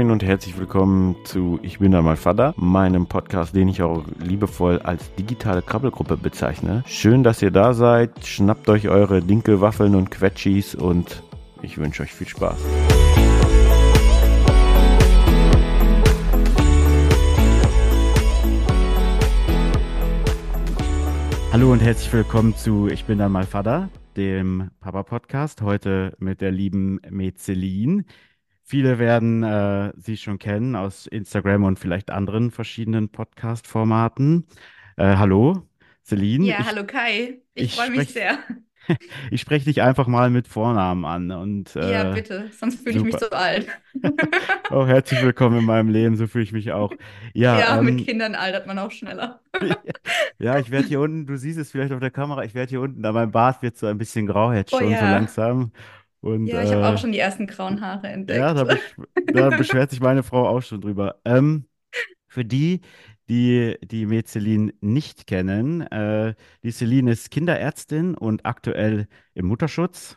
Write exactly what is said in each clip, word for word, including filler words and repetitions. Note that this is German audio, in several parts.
Moin und herzlich willkommen zu Ich bin da mal Vater, meinem Podcast, den ich auch liebevoll als digitale Krabbelgruppe bezeichne. Schön, dass ihr da seid. Schnappt euch eure Dinkelwaffeln und Quetschis und ich wünsche euch viel Spaß. Hallo und herzlich willkommen zu Ich bin dann mal Vater, dem Papa-Podcast. Heute mit der lieben Metzelin. Viele werden äh, sie schon kennen aus Instagram und vielleicht anderen verschiedenen Podcast-Formaten. Äh, hallo, Celine. Ja, Ich, hallo Kai. Ich ich freue mich spreche sehr. ich sprech dich einfach mal mit Vornamen an. Und Ja, äh, bitte, sonst fühle ich mich super. so alt. Oh, herzlich willkommen in meinem Leben, so fühle ich mich auch. Ja, Ja, mit ähm, Kindern altert man auch schneller. ja, ich werde hier unten, du siehst es vielleicht auf der Kamera, ich werde hier unten, da mein Bart wird so ein bisschen grau jetzt Oh schon so ja. langsam. Und Ja, ich habe äh, auch schon die ersten grauen Haare ja, entdeckt. da, besch da beschwert sich meine Frau auch schon drüber. Ähm, für die, die die Metzelin nicht kennen, äh, die Celine ist Kinderärztin und aktuell im Mutterschutz.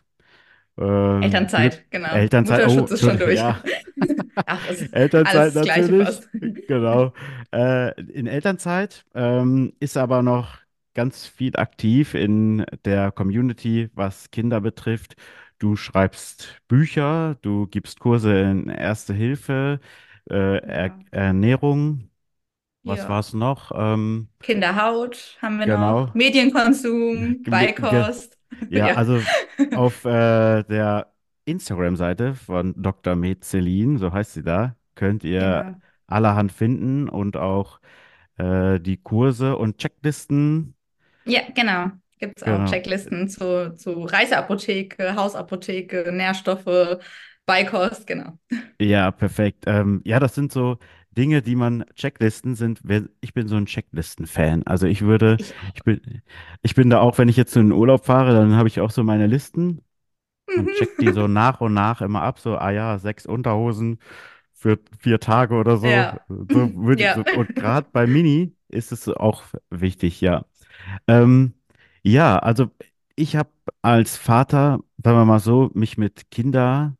Ähm, Glück, Elternzeit, genau. Elternzeit, oh, Mutterschutz ist schon Entschuldigung, durch. ja, Ach, es ist alles Elternzeit das Gleiche natürlich, fast. genau. Äh, in Elternzeit ähm, ist aber noch ganz viel aktiv in der Community, was Kinder betrifft. Du schreibst Bücher, du gibst Kurse in Erste Hilfe, äh, er Ja. Ernährung. Was war Ja. es noch? Ähm, Kinderhaut haben wir noch. genau. Medienkonsum, Ge- ge- Beikost. Ja, Ja, also auf äh, der Instagram-Seite von Doktor Med Celine, so heißt sie da, könnt ihr genau. allerhand finden und auch äh, die Kurse und Checklisten. Ja, genau. Gibt es auch Genau. Checklisten zu, zu Reiseapotheke, Hausapotheke, Nährstoffe, Beikost, genau. Ja, perfekt. Ähm, ja, das sind so Dinge, die man, Checklisten sind, wer- ich bin so ein Checklisten-Fan. Also ich würde, Ich ich auch. bin, ich bin da auch, wenn ich jetzt in den Urlaub fahre, dann habe ich auch so meine Listen und check die Mhm. so nach und nach immer ab. So, ah ja, sechs Unterhosen für vier Tage oder so. Ja. So würde Ja. so, und gerade bei Mini ist es auch wichtig, ja. Ähm, ja, also ich habe als Vater, sagen wir mal so, mich mit Kinderkrankheiten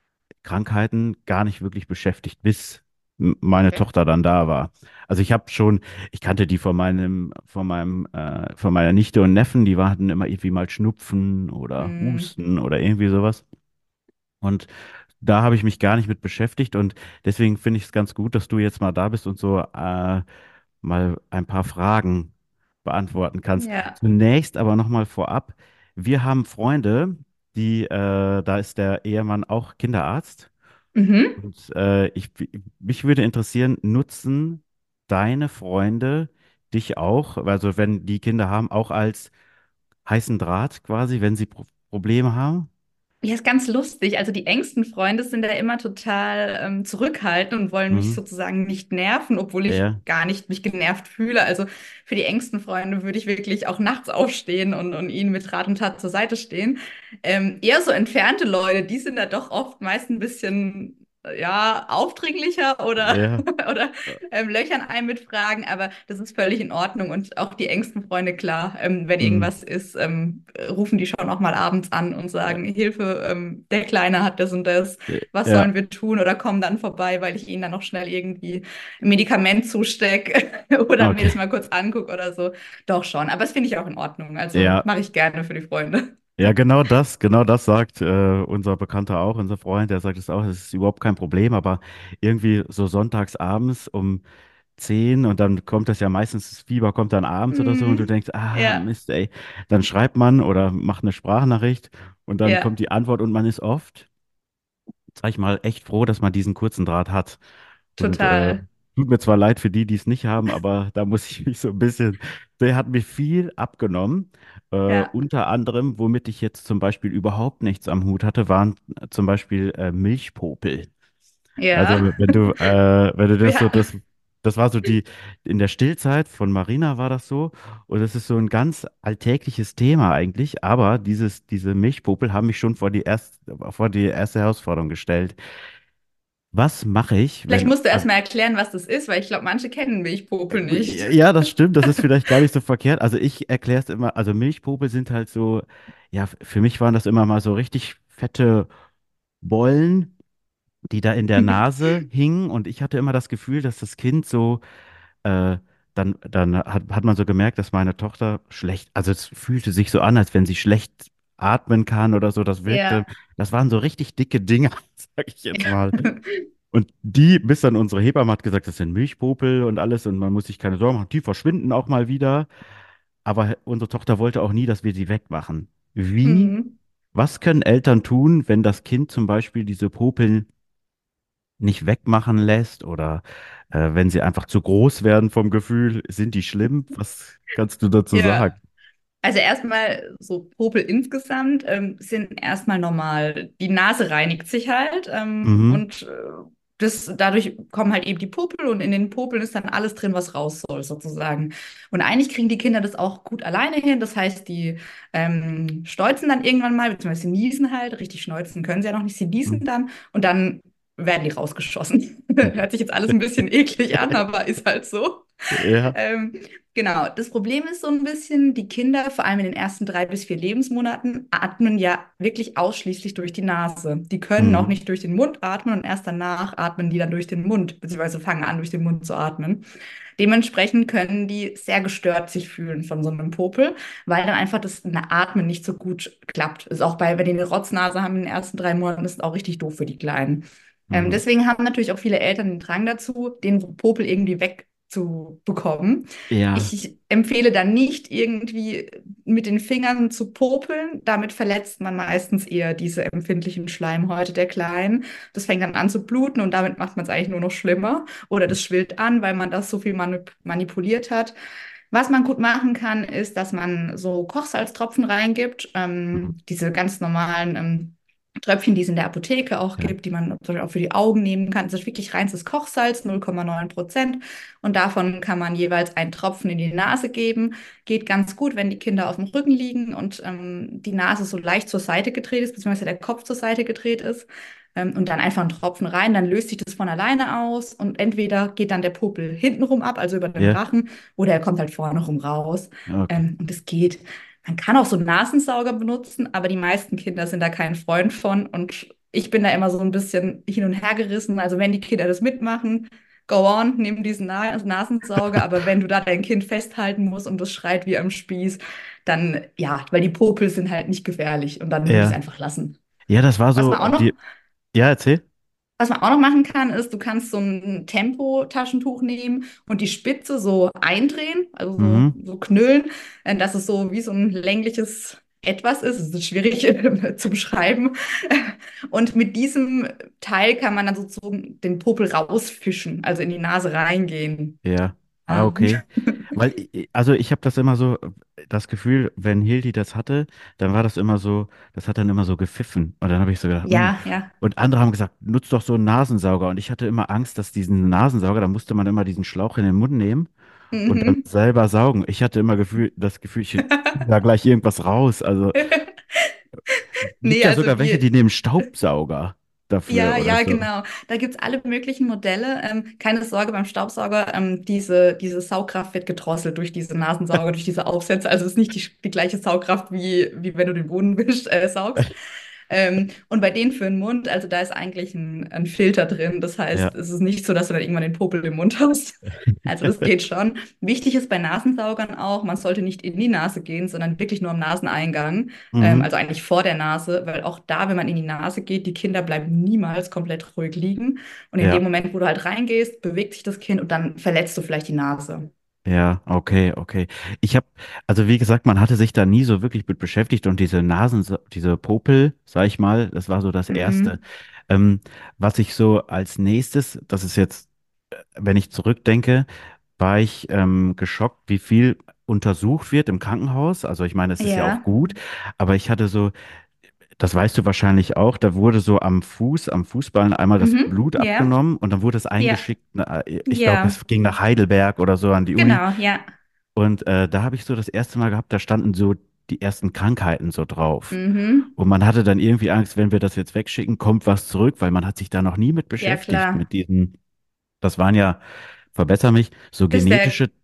gar nicht wirklich beschäftigt, bis m- meine Okay. Tochter dann da war. Also ich habe schon, ich kannte die von meinem, von meinem, äh, von meiner Nichte und Neffen, die hatten immer irgendwie mal Schnupfen oder Hm. Husten oder irgendwie sowas. Und da habe ich mich gar nicht mit beschäftigt und deswegen finde ich es ganz gut, dass du jetzt mal da bist und so äh, mal ein paar Fragen beantworten kannst. Ja. Zunächst aber nochmal vorab, wir haben Freunde, die, äh, da ist der Ehemann auch Kinderarzt Mhm. und äh, ich, mich würde interessieren, nutzen deine Freunde dich auch, also wenn die Kinder haben, auch als heißen Draht quasi, wenn sie Pro Probleme haben? Ja, ist ganz lustig. Also die engsten Freunde sind da immer total ähm, zurückhaltend und wollen mich Mhm. sozusagen nicht nerven, obwohl ich Ja, gar nicht mich genervt fühle. Also für die engsten Freunde würde ich wirklich auch nachts aufstehen und, und ihnen mit Rat und Tat zur Seite stehen. Ähm, eher so entfernte Leute, die sind da doch oft meist ein bisschen, äh, ja, aufdringlicher oder, ja. oder ähm, löchern einen mit Fragen, aber das ist völlig in Ordnung. Und auch die engsten Freunde, klar, ähm, wenn Mhm. irgendwas ist, ähm, rufen die schon auch mal abends an und Ja, sagen, Hilfe, ähm, der Kleine hat das und das, was ja, sollen wir tun? Oder kommen dann vorbei, weil ich ihnen dann noch schnell irgendwie ein Medikament zustecke oder mir das okay. mal kurz angucke oder so. Doch schon, aber das finde ich auch in Ordnung. Also Ja, mache ich gerne für die Freunde. ja, genau das, genau das sagt äh, unser Bekannter auch, unser Freund, der sagt es auch, es ist überhaupt kein Problem, aber irgendwie so sonntags abends um zehn und dann kommt das ja meistens, das Fieber kommt dann abends oder so und du Mm, denkst, ah, ja, Mist, ey, dann schreibt man oder macht eine Sprachnachricht und dann ja, kommt die Antwort und man ist oft, sag ich mal, echt froh, dass man diesen kurzen Draht hat. Und äh, total. tut mir zwar leid für die, die es nicht haben, aber da muss ich mich so ein bisschen, der hat mir viel abgenommen. Äh, Ja, unter anderem, womit ich jetzt zum Beispiel überhaupt nichts am Hut hatte, waren äh, zum Beispiel äh, Milchpopel. ja. Also wenn du, äh, wenn du das so, Ja. das, das war so die, in der Stillzeit von Marina war das so. Und das ist so ein ganz alltägliches Thema eigentlich, aber dieses, diese Milchpopel haben mich schon vor die erst, vor die erste Herausforderung gestellt. Was mache ich, Vielleicht wenn, musst du also erstmal erklären, was das ist, weil ich glaube, manche kennen Milchpopel nicht. ja, das stimmt, das ist vielleicht gar nicht so verkehrt. Also ich erkläre es immer, also Milchpopel sind halt so, ja, f- für mich waren das immer mal so richtig fette Bollen, die da in der Nase hingen und ich hatte immer das Gefühl, dass das Kind so, äh, dann, dann hat, hat man so gemerkt, dass meine Tochter schlecht, also es fühlte sich so an, als wenn sie schlecht atmen kann oder so. Das wirkte, Ja. das waren so richtig dicke Dinger, sag ich jetzt Ja. mal. Und die, bis dann unsere Hebamme hat gesagt, das sind Milchpopel und alles und man muss sich keine Sorgen machen, die verschwinden auch mal wieder. Aber unsere Tochter wollte auch nie, dass wir sie wegmachen. Wie, Mhm. was können Eltern tun, wenn das Kind zum Beispiel diese Popeln nicht wegmachen lässt oder äh, wenn sie einfach zu groß werden vom Gefühl, sind die schlimm? Was kannst du dazu Ja. sagen? Also erstmal so Popel insgesamt ähm, sind erstmal normal. Die Nase reinigt sich halt ähm, Mhm. und äh, das, dadurch kommen halt eben die Popel und in den Popeln ist dann alles drin, was raus soll sozusagen. Und eigentlich kriegen die Kinder das auch gut alleine hin. Das heißt, die ähm, schneuzen dann irgendwann mal, beziehungsweise sie niesen halt. Richtig schneuzen können sie ja noch nicht. Sie niesen Mhm. dann und dann werden die rausgeschossen. Hört sich jetzt alles ein bisschen eklig an, aber ist halt so. Ja. Ähm, Genau, das Problem ist so ein bisschen, die Kinder, vor allem in den ersten drei bis vier Lebensmonaten, atmen ja wirklich ausschließlich durch die Nase. Die können auch Mhm. nicht durch den Mund atmen und erst danach atmen die dann durch den Mund, beziehungsweise fangen an, durch den Mund zu atmen. Dementsprechend können die sehr gestört sich fühlen von so einem Popel, weil dann einfach das Atmen nicht so gut klappt. Ist auch bei, wenn die eine Rotznase haben in den ersten drei Monaten, ist es auch richtig doof für die Kleinen. Ähm, Mhm. deswegen haben natürlich auch viele Eltern den Drang dazu, den Popel irgendwie wegzubekommen. Ja. Ich empfehle dann nicht irgendwie mit den Fingern zu popeln. Damit verletzt man meistens eher diese empfindlichen Schleimhäute der Kleinen. Das fängt dann an zu bluten und damit macht man es eigentlich nur noch schlimmer. Oder das schwillt an, weil man das so viel manip manipuliert hat. Was man gut machen kann, ist, dass man so Kochsalztropfen reingibt. Mhm. Ähm, diese ganz normalen ähm, Tröpfchen, die es in der Apotheke auch Ja. gibt, die man zum Beispiel auch für die Augen nehmen kann. Das ist wirklich reinstes Kochsalz, null Komma neun Prozent. Und davon kann man jeweils einen Tropfen in die Nase geben. Geht ganz gut, wenn die Kinder auf dem Rücken liegen und ähm, die Nase so leicht zur Seite gedreht ist, beziehungsweise der Kopf zur Seite gedreht ist. Ähm, und dann einfach einen Tropfen rein, dann löst sich das von alleine aus und entweder geht dann der Popel hintenrum ab, also über den Ja. Rachen, oder er kommt halt vorne rum raus. Okay. Ähm, und es geht. Man kann auch so einen Nasensauger benutzen, aber die meisten Kinder sind da kein Freund von. Und ich bin da immer so ein bisschen hin und her gerissen. Also wenn die Kinder das mitmachen, go on, nimm diesen Na Nasensauger. Aber wenn du da dein Kind festhalten musst und das schreit wie am Spieß, dann ja, weil die Popel sind halt nicht gefährlich und dann würde ich es Ja. einfach lassen. Ja, das war Was so man auch noch die. Ja, erzähl. was man auch noch machen kann, ist, du kannst so ein Tempo-Taschentuch nehmen und die Spitze so eindrehen, also so, Mhm. so knüllen, äh, dass es so wie so ein längliches Etwas ist. Es ist schwierig äh, zu beschreiben. Und mit diesem Teil kann man dann sozusagen den Popel rausfischen, also in die Nase reingehen. Ja. Ah, Ja. okay. Weil, i- also ich habe das immer so, äh, das Gefühl, wenn Hildi das hatte, dann war das immer so, das hat dann immer so gepfiffen. Und dann habe ich so gedacht, hm. Ja, ja. Und andere haben gesagt, nutz doch so einen Nasensauger. Und ich hatte immer Angst, dass diesen Nasensauger, da musste man immer diesen Schlauch in den Mund nehmen und dann Mhm. selber saugen. Ich hatte immer Gefühl, das Gefühl, ich ziehe da gleich irgendwas raus. Also gibt Nee, ja also sogar welche, wir, die nehmen Staubsauger dafür ja, oder ja, so. genau. Da gibt es alle möglichen Modelle. Ähm, keine Sorge beim Staubsauger, ähm, diese, diese Saugkraft wird gedrosselt durch diese Nasensauger, durch diese Aufsätze. Also es ist nicht die, die gleiche Saugkraft, wie, wie wenn du den Boden wisch, äh, saugst. Ähm, und bei denen für den Mund, also da ist eigentlich ein, ein Filter drin. Das Ja. heißt, es ist nicht so, dass du dann irgendwann den Popel im Mund hast. Also das geht schon. Wichtig ist bei Nasensaugern auch, man sollte nicht in die Nase gehen, sondern wirklich nur am Naseneingang. Ähm, Mhm. also eigentlich vor der Nase, weil auch da, wenn man in die Nase geht, die Kinder bleiben niemals komplett ruhig liegen. Und in dem Ja. Moment, wo du halt reingehst, bewegt sich das Kind und dann verletzt du vielleicht die Nase. Ja, okay, okay. Ich habe, also wie gesagt, man hatte sich da nie so wirklich mit beschäftigt und diese Nasen, diese Popel, sag ich mal, das war so das Erste. Mhm. Ähm, was ich so als nächstes, das ist jetzt, äh, wenn ich zurückdenke, war ich ähm, geschockt, wie viel untersucht wird im Krankenhaus. Also ich meine, es ist ja auch Ja. gut, aber ich hatte so, das weißt du wahrscheinlich auch, da wurde so am Fuß, am Fußballen einmal das Mhm. Blut Ja. abgenommen und dann wurde es Ja. eingeschickt, na, äh, ich glaube, Ja. es ging nach Heidelberg oder so an die Uni. Genau. Ja. Und äh, da habe ich so das erste Mal gehabt, da standen so die ersten Krankheiten so drauf. Mhm. Und man hatte dann irgendwie Angst, wenn wir das jetzt wegschicken, kommt was zurück, weil man hat sich da noch nie mit Ja, beschäftigt, klar. mit diesen, das waren ja, verbessere mich, so Das ist der genetische.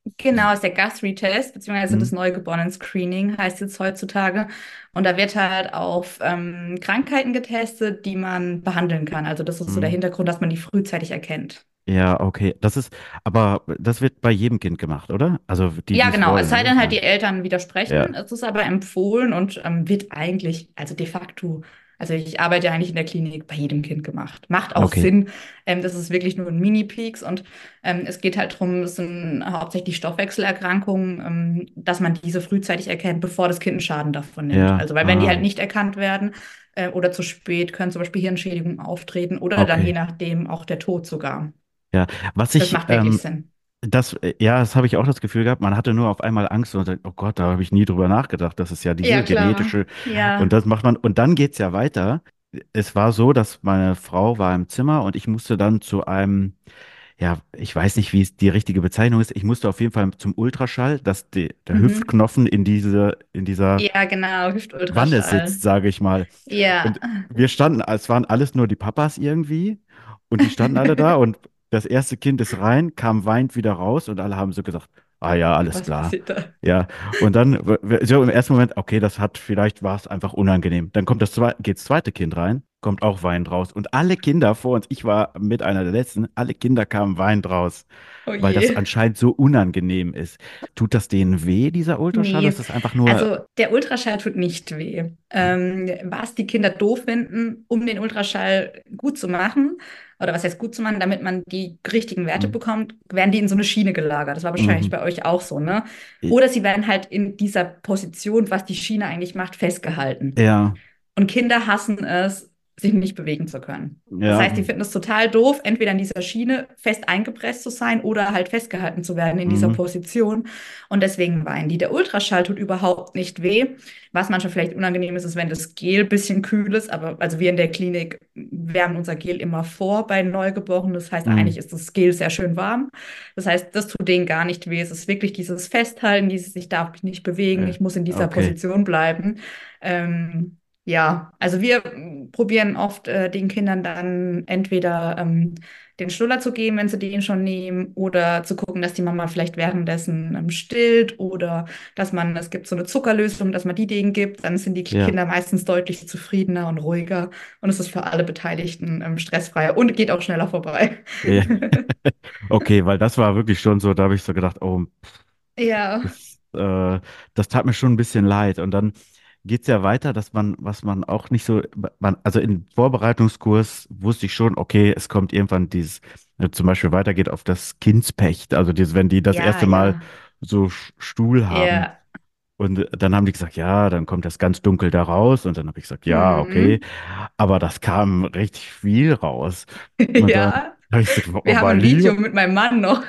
Genau, ist der Guthrie-Test, beziehungsweise Hm? das Neugeborenen-Screening heißt jetzt heutzutage. Und da wird halt auf ähm, Krankheiten getestet, die man behandeln kann. Also das ist so der Hm. Hintergrund, dass man die frühzeitig erkennt. Ja, okay. Das ist, aber das wird bei jedem Kind gemacht, oder? Also die, die Ja, es genau. Es wollen, sei oder? denn halt, Ja. die Eltern Ja. widersprechen. Es ist aber empfohlen und ähm, wird eigentlich, also de facto, also ich arbeite ja eigentlich in der Klinik, bei jedem Kind gemacht. Macht auch Okay. Sinn. Ähm, das ist wirklich nur ein Mini-Peaks und ähm, es geht halt darum, es sind hauptsächlich Stoffwechselerkrankungen, ähm, dass man diese frühzeitig erkennt, bevor das Kind einen Schaden davon nimmt. Ja. Also, weil wenn die halt Ah, nicht erkannt werden äh, oder zu spät, können zum Beispiel Hirnschädigungen auftreten oder dann je okay. nachdem auch der Tod sogar. Ja. Was Das ich, macht wirklich ähm, Sinn. das, äh, ja, das habe ich auch das Gefühl gehabt. Man hatte nur auf einmal Angst und sagt, oh Gott, da habe ich nie drüber nachgedacht. Das ist ja Ja, diese klar. genetische. Und Ja. das macht man. Und dann geht's ja weiter. Es war so, dass meine Frau war im Zimmer und ich musste dann zu einem, ja, ich weiß nicht, wie es die richtige Bezeichnung ist. Ich musste auf jeden Fall zum Ultraschall, dass die, der Mhm. Hüftknochen in diese, in dieser Ja, genau, Wanne Hüftultraschall. sitzt, sage ich mal. Ja. Und wir standen, es waren alles nur die Papas irgendwie. Und die standen alle da und das erste Kind ist rein, kam weinend wieder raus und alle haben so gesagt, ah ja, alles Was klar. passiert da? Ja, und dann w- w- so im ersten Moment, okay, das hat, vielleicht war es einfach unangenehm. Dann kommt das zweite, geht das zweite Kind rein, kommt auch weinend raus. Und alle Kinder vor uns, ich war mit einer der letzten, alle Kinder kamen weinend raus, Oh weil das je. anscheinend so unangenehm ist. Tut das denen weh, dieser Ultraschall? Oder ist Nee, das einfach nur, also der Ultraschall tut nicht weh. Ähm, was die Kinder doof finden, um den Ultraschall gut zu machen, oder was heißt gut zu machen, damit man die richtigen Werte hm, bekommt, werden die in so eine Schiene gelagert. Das war wahrscheinlich mhm. bei euch auch so, ne? Oder sie werden halt in dieser Position, was die Schiene eigentlich macht, festgehalten. Ja, Und Kinder hassen es, sich nicht bewegen zu können. Das ja, heißt, die finden es total doof, entweder in dieser Schiene fest eingepresst zu sein oder halt festgehalten zu werden in dieser mhm. Position. Und deswegen weinen die. Der Ultraschall tut überhaupt nicht weh. Was manchmal vielleicht unangenehm ist, ist, wenn das Gel ein bisschen kühl ist. Aber also wir in der Klinik wärmen unser Gel immer vor bei Neugeborenen. Das heißt, eigentlich Mhm. ist das Gel sehr schön warm. Das heißt, das tut denen gar nicht weh. Es ist wirklich dieses Festhalten, dieses, ich darf mich nicht bewegen, Äh, ich muss in dieser okay. Position bleiben. Ähm, ja, also wir mm, probieren oft äh, den Kindern dann entweder ähm, den Schnuller zu geben, wenn sie den schon nehmen, oder zu gucken, dass die Mama vielleicht währenddessen ähm, stillt oder dass man, es gibt so eine Zuckerlösung, dass man die denen gibt, dann sind die Ja. Kinder meistens deutlich zufriedener und ruhiger und es ist für alle Beteiligten ähm, stressfreier und geht auch schneller vorbei. Ja. Okay, weil das war wirklich schon so, da habe ich so gedacht, oh, Ja, das, äh, das tat mir schon ein bisschen leid. Und dann geht's ja weiter, dass man, was man auch nicht so, man, also im Vorbereitungskurs wusste ich schon, okay, es kommt irgendwann dieses, äh, zum Beispiel weitergeht auf das Kindspecht, also dieses, wenn die das ja, erste Mal ja, so Sch- Stuhl haben. ja. Und dann haben die gesagt, ja, dann kommt das ganz dunkel da raus. Und dann habe ich gesagt, ja, okay. Mhm. Aber das kam richtig viel raus. Und dann Ja. habe ich gesagt, oh Wir haben mein ein Video Lieber. mit meinem Mann noch.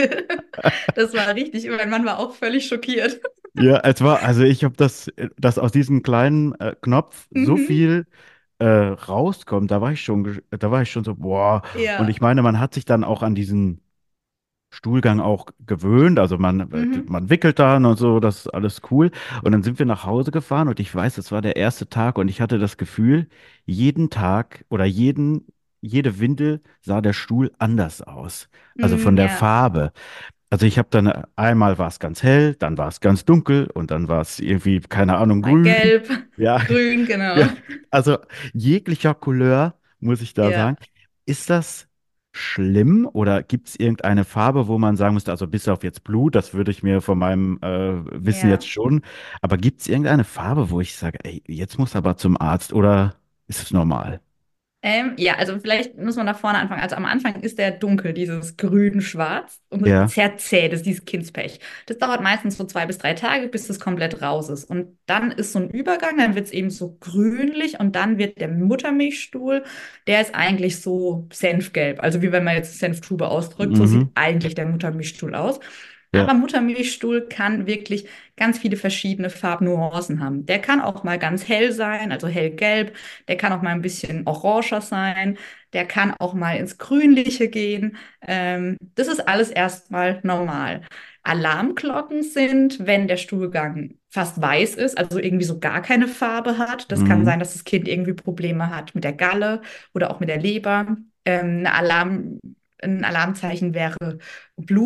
Das war richtig. Mein Mann war auch völlig schockiert. Ja, es war, also ich habe das, dass aus diesem kleinen äh, Knopf so Mhm. viel äh, rauskommt, da war ich schon, gesch- da war ich schon so, boah. Und Ja. ich meine, man hat sich dann auch an diesen Stuhlgang auch gewöhnt. Also man, äh, Mhm. man wickelt dann und so, das ist alles cool. Und dann sind wir nach Hause gefahren und ich weiß, es war der erste Tag und ich hatte das Gefühl, jeden Tag oder jeden, jede Windel sah der Stuhl anders aus. Also von Mm, der ja. Farbe. Also ich habe dann äh, einmal war es ganz hell, dann war es ganz dunkel und dann war es irgendwie, keine Ahnung, Mal grün. gelb, Ja, grün, genau. ja. Also jeglicher Couleur, muss ich da sagen. Ja. Ist das schlimm oder gibt es irgendeine Farbe, wo man sagen müsste, also bis auf jetzt Blut, das würde ich mir von meinem äh, Wissen jetzt Ja. schon, aber gibt es irgendeine Farbe, wo ich sage, ey, jetzt muss aber zum Arzt oder ist es normal? Ähm, ja, also vielleicht muss man da vorne anfangen. Also am Anfang ist der dunkel, dieses grün-schwarz und Ja. sehr zäh, das ist dieses Kindspech. Das dauert meistens so zwei bis drei Tage, bis das komplett raus ist. Und dann ist so ein Übergang, dann wird es eben so grünlich und dann wird der Muttermilchstuhl, der ist eigentlich so senfgelb. Also wie wenn man jetzt Senftube ausdrückt, so sieht Mhm. eigentlich der Muttermilchstuhl aus. Ja. Aber Muttermilchstuhl kann wirklich ganz viele verschiedene Farbnuancen haben. Der kann auch mal ganz hell sein, also hellgelb. Der kann auch mal ein bisschen oranger sein. Der kann auch mal ins Grünliche gehen. Ähm, das ist alles erstmal normal. Alarmglocken sind, wenn der Stuhlgang fast weiß ist, also irgendwie so gar keine Farbe hat. Das kann Mhm. sein, dass das Kind irgendwie Probleme hat mit der Galle oder auch mit der Leber. Ähm, eine Alarm, ein Alarmzeichen wäre Blut.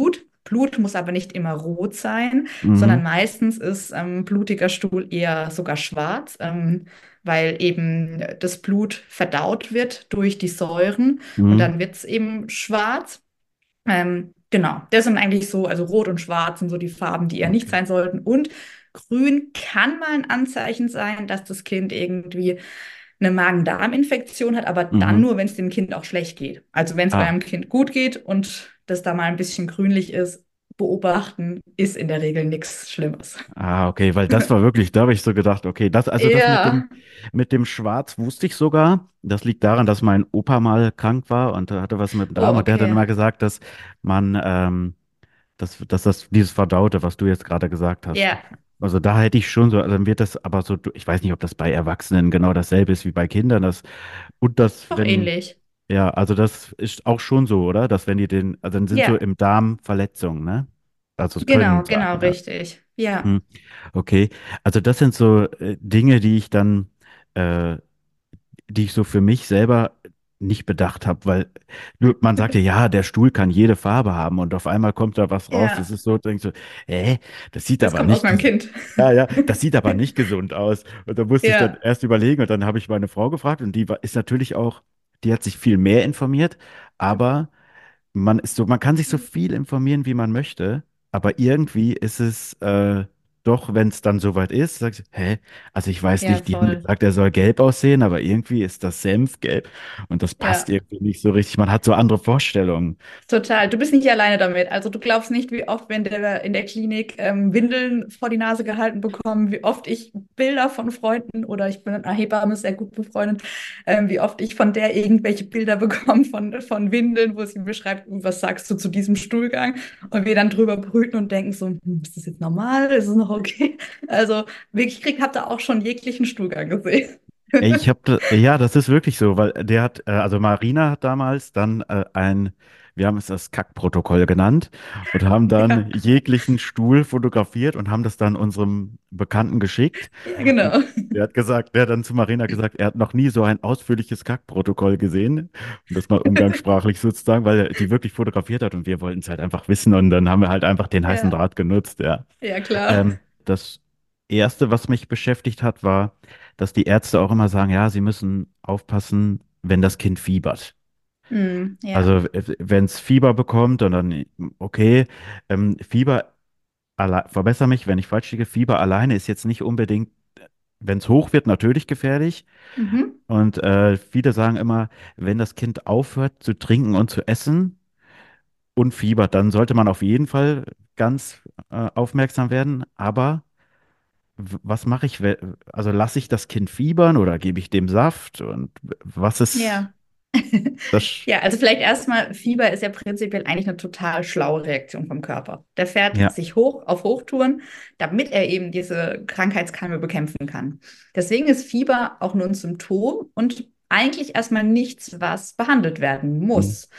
Blut muss aber nicht immer rot sein, sondern Mhm. meistens ist ähm, blutiger Stuhl eher sogar schwarz, ähm, weil eben das Blut verdaut wird durch die Säuren und Mhm. dann wird es eben schwarz. Ähm, genau, das sind eigentlich so, also Rot und Schwarz sind so die Farben, die eher nicht Okay. sein sollten. Und Grün kann mal ein Anzeichen sein, dass das Kind irgendwie eine Magen-Darm-Infektion hat, aber dann Mhm. nur, wenn es dem Kind auch schlecht geht. Also wenn es Ah. eurem Kind gut geht und das da mal ein bisschen grünlich ist, beobachten, ist in der Regel nichts Schlimmes. Ah, okay, weil das war wirklich, da habe ich so gedacht, okay, das, also das mit dem, Ja, mit dem Schwarz wusste ich sogar. Das liegt daran, dass mein Opa mal krank war und er hatte was mit dem Darm oh, und der hat dann okay. immer gesagt, dass man, ähm, dass, dass das dieses Verdaute, was du jetzt gerade gesagt hast. Ja, Also da hätte ich schon so, also dann wird das aber so, ich weiß nicht, ob das bei Erwachsenen genau dasselbe ist wie bei Kindern, das, und das, doch wenn, ähnlich. ja, also das ist auch schon so, oder? Dass wenn die den, also dann sind so Ja, im Darm Verletzungen, ne? Also es können genau, sein, genau, ja. richtig. Ja. Hm. Okay, also das sind so äh, Dinge, die ich dann, äh, die ich so für mich selber nicht bedacht habe, weil du, man sagt ja, ja, der Stuhl kann jede Farbe haben und auf einmal kommt da was raus. Das Ja, ist so, denkst du, äh, das sieht das aber kommt aus nicht, meinem ges- Kind. ja, ja, das sieht aber nicht gesund aus. Und da musste ich dann Ja, erst überlegen und dann habe ich meine Frau gefragt und die war, ist natürlich auch, die hat sich viel mehr informiert, aber man ist so, man kann sich so viel informieren, wie man möchte, aber irgendwie ist es äh, doch, wenn es dann soweit ist, sagst du, hä? Also ich weiß ja, nicht, die haben voll. gesagt, er soll gelb aussehen, aber irgendwie ist das Senfgelb und das passt Ja. irgendwie nicht so richtig. Man hat so andere Vorstellungen. Total. Du bist nicht alleine damit. Also du glaubst nicht, wie oft wir in der, in der Klinik ähm, Windeln vor die Nase gehalten bekommen, wie oft ich Bilder von Freunden oder ich bin mit einer Hebamme sehr gut befreundet, ähm, wie oft ich von der irgendwelche Bilder bekomme von, von Windeln, wo sie beschreibt, was sagst du zu diesem Stuhlgang? Und wir dann drüber brüten und denken so, hm, ist das jetzt normal? Ist es noch okay? Also wirklich, ich krieg, hab da auch schon jeglichen Stuhlgang gesehen. Ey, Ich habe, ja, das ist wirklich so, weil der hat, äh, also Marina hat damals dann äh, ein, wir haben es das Kackprotokoll genannt und haben dann Ja, jeglichen Stuhl fotografiert und haben das dann unserem Bekannten geschickt. ja, Und genau. der hat gesagt, der hat dann zu Marina gesagt, er hat noch nie so ein ausführliches Kackprotokoll gesehen. Und das mal umgangssprachlich sozusagen, weil er die wirklich fotografiert hat und wir wollten es halt einfach wissen und dann haben wir halt einfach den heißen Ja, Draht genutzt, ja. ja, klar. Ähm, das Erste, was mich beschäftigt hat, war, dass die Ärzte auch immer sagen, ja, sie müssen aufpassen, wenn das Kind fiebert. Hm, ja. Also wenn es Fieber bekommt und dann, okay, ähm, Fieber, alle, verbessere mich, wenn ich falsch liege, Fieber alleine ist jetzt nicht unbedingt, wenn es hoch wird, natürlich gefährlich. Mhm. Und äh, viele sagen immer, wenn das Kind aufhört zu trinken und zu essen und fiebert, dann sollte man auf jeden Fall ganz äh, aufmerksam werden. Aber w- was mache ich, we- also lasse ich das Kind fiebern oder gebe ich dem Saft und was ist Ja. das? Ja, also vielleicht erstmal, Fieber ist ja prinzipiell eigentlich eine total schlaue Reaktion vom Körper. Der fährt Ja. sich hoch auf Hochtouren, damit er eben diese Krankheitskeime bekämpfen kann. Deswegen ist Fieber auch nur ein Symptom und eigentlich erstmal nichts, was behandelt werden Hm. muss.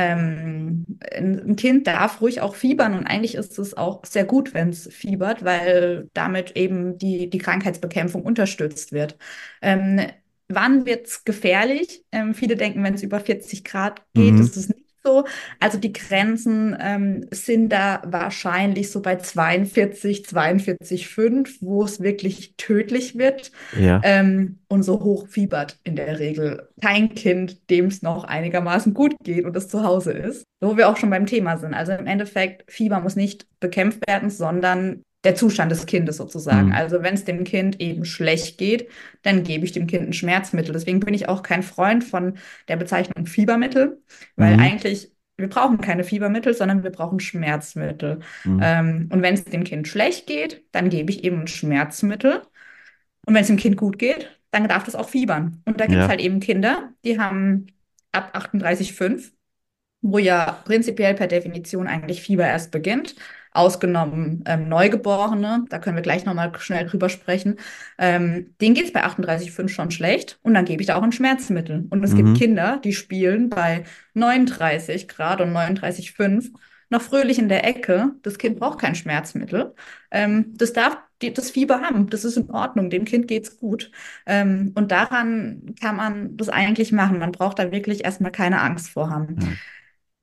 Ähm, ein ein Kind darf ruhig auch fiebern und eigentlich ist es auch sehr gut, wenn es fiebert, weil damit eben die, die Krankheitsbekämpfung unterstützt wird. Ähm, Wann wird es gefährlich? Ähm, viele denken, wenn es über vierzig Grad geht, Mhm. ist es nicht so. Also die Grenzen ähm, sind da wahrscheinlich so bei zweiundvierzig, zweiundvierzig Komma fünf, wo es wirklich tödlich wird Ja. ähm, und so hoch fiebert in der Regel kein Kind, dem es noch einigermaßen gut geht und es zu Hause ist. Wo wir auch schon beim Thema sind. Also im Endeffekt, Fieber muss nicht bekämpft werden, sondern der Zustand des Kindes sozusagen. Mhm. Also wenn es dem Kind eben schlecht geht, dann gebe ich dem Kind ein Schmerzmittel. Deswegen bin ich auch kein Freund von der Bezeichnung Fiebermittel, weil Mhm. eigentlich wir brauchen keine Fiebermittel, sondern wir brauchen Schmerzmittel. Mhm. Ähm, und wenn es dem Kind schlecht geht, dann gebe ich eben ein Schmerzmittel. Und wenn es dem Kind gut geht, dann darf das auch fiebern. Und da gibt es Ja. halt eben Kinder, die haben ab achtunddreißig Komma fünf, wo ja prinzipiell per Definition eigentlich Fieber erst beginnt, ausgenommen ähm, Neugeborene, da können wir gleich nochmal schnell drüber sprechen. Ähm, denen geht es bei achtunddreißig Komma fünf schon schlecht und dann gebe ich da auch ein Schmerzmittel. Und es gibt Mhm. Kinder, die spielen bei neununddreißig Grad und neununddreißig Komma fünf noch fröhlich in der Ecke. Das Kind braucht kein Schmerzmittel. Ähm, das darf die, das Fieber haben. Das ist in Ordnung. Dem Kind geht's gut. Ähm, und daran kann man das eigentlich machen. Man braucht da wirklich erstmal keine Angst vor haben. Ja.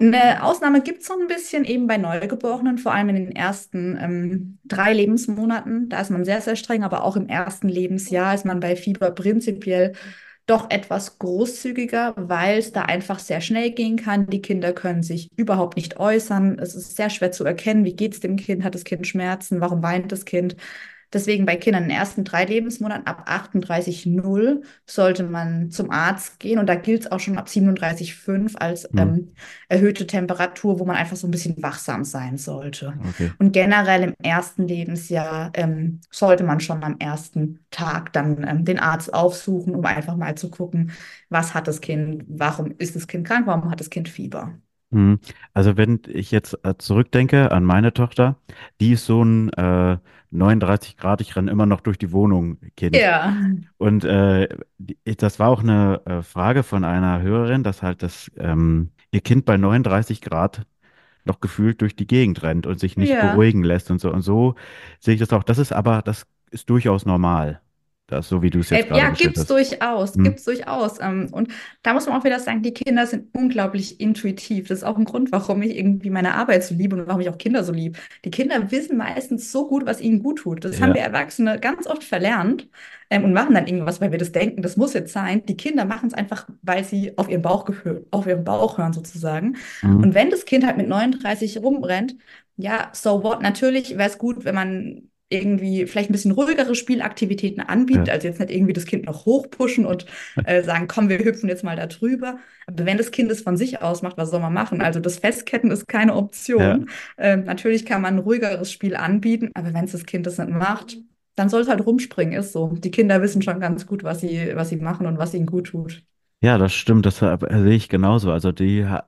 Eine Ausnahme gibt es so ein bisschen eben bei Neugeborenen, vor allem in den ersten ähm, drei Lebensmonaten. Da ist man sehr, sehr streng, aber auch im ersten Lebensjahr ist man bei Fieber prinzipiell doch etwas großzügiger, weil es da einfach sehr schnell gehen kann. Die Kinder können sich überhaupt nicht äußern. Es ist sehr schwer zu erkennen, wie geht es dem Kind, hat das Kind Schmerzen, warum weint das Kind. Deswegen bei Kindern in den ersten drei Lebensmonaten ab achtunddreißig Komma null sollte man zum Arzt gehen. Und da gilt es auch schon ab siebenunddreißig Komma fünf als Hm, ähm, erhöhte Temperatur, wo man einfach so ein bisschen wachsam sein sollte. okay. Und generell im ersten Lebensjahr ähm, sollte man schon am ersten Tag dann ähm, den Arzt aufsuchen, um einfach mal zu gucken, was hat das Kind, warum ist das Kind krank, warum hat das Kind Fieber. Hm. Also wenn ich jetzt äh, zurückdenke an meine Tochter, die ist so ein äh, neununddreißig Grad, ich renne immer noch durch die Wohnung, Kind. Ja, Und äh, die, das war auch eine äh, Frage von einer Hörerin, dass halt das ähm, ihr Kind bei neununddreißig Grad noch gefühlt durch die Gegend rennt und sich nicht ja. beruhigen lässt und so. Und so sehe ich das auch. Das ist aber, das ist durchaus normal. Das, so wie du es jetzt Äh, gerade ja, geschildert gibt's hast. durchaus, Hm. gibt's durchaus. Ähm, und da muss man auch wieder sagen, die Kinder sind unglaublich intuitiv. Das ist auch ein Grund, warum ich irgendwie meine Arbeit so liebe und warum ich auch Kinder so liebe. Die Kinder wissen meistens so gut, was ihnen gut tut. Das haben Ja. wir Erwachsene ganz oft verlernt, ähm, und machen dann irgendwas, weil wir das denken, das muss jetzt sein. Die Kinder machen es einfach, weil sie auf ihren Bauchgefühl, auf ihren Bauch hören sozusagen. Hm. Und wenn das Kind halt mit neununddreißig rumrennt, ja, so what? Natürlich wäre es gut, wenn man irgendwie vielleicht ein bisschen ruhigere Spielaktivitäten anbietet, Ja. also jetzt nicht irgendwie das Kind noch hochpushen und äh, sagen, komm, wir hüpfen jetzt mal da drüber. Aber wenn das Kind es von sich aus macht, was soll man machen? Also das Festketten ist keine Ja. Option. Ähm, natürlich kann man ein ruhigeres Spiel anbieten, aber wenn es das Kind das nicht macht, dann soll es halt rumspringen, ist so. Die Kinder wissen schon ganz gut, was sie, was sie machen und was ihnen gut tut. Ja, das stimmt, das äh, sehe ich genauso. Also die, ha-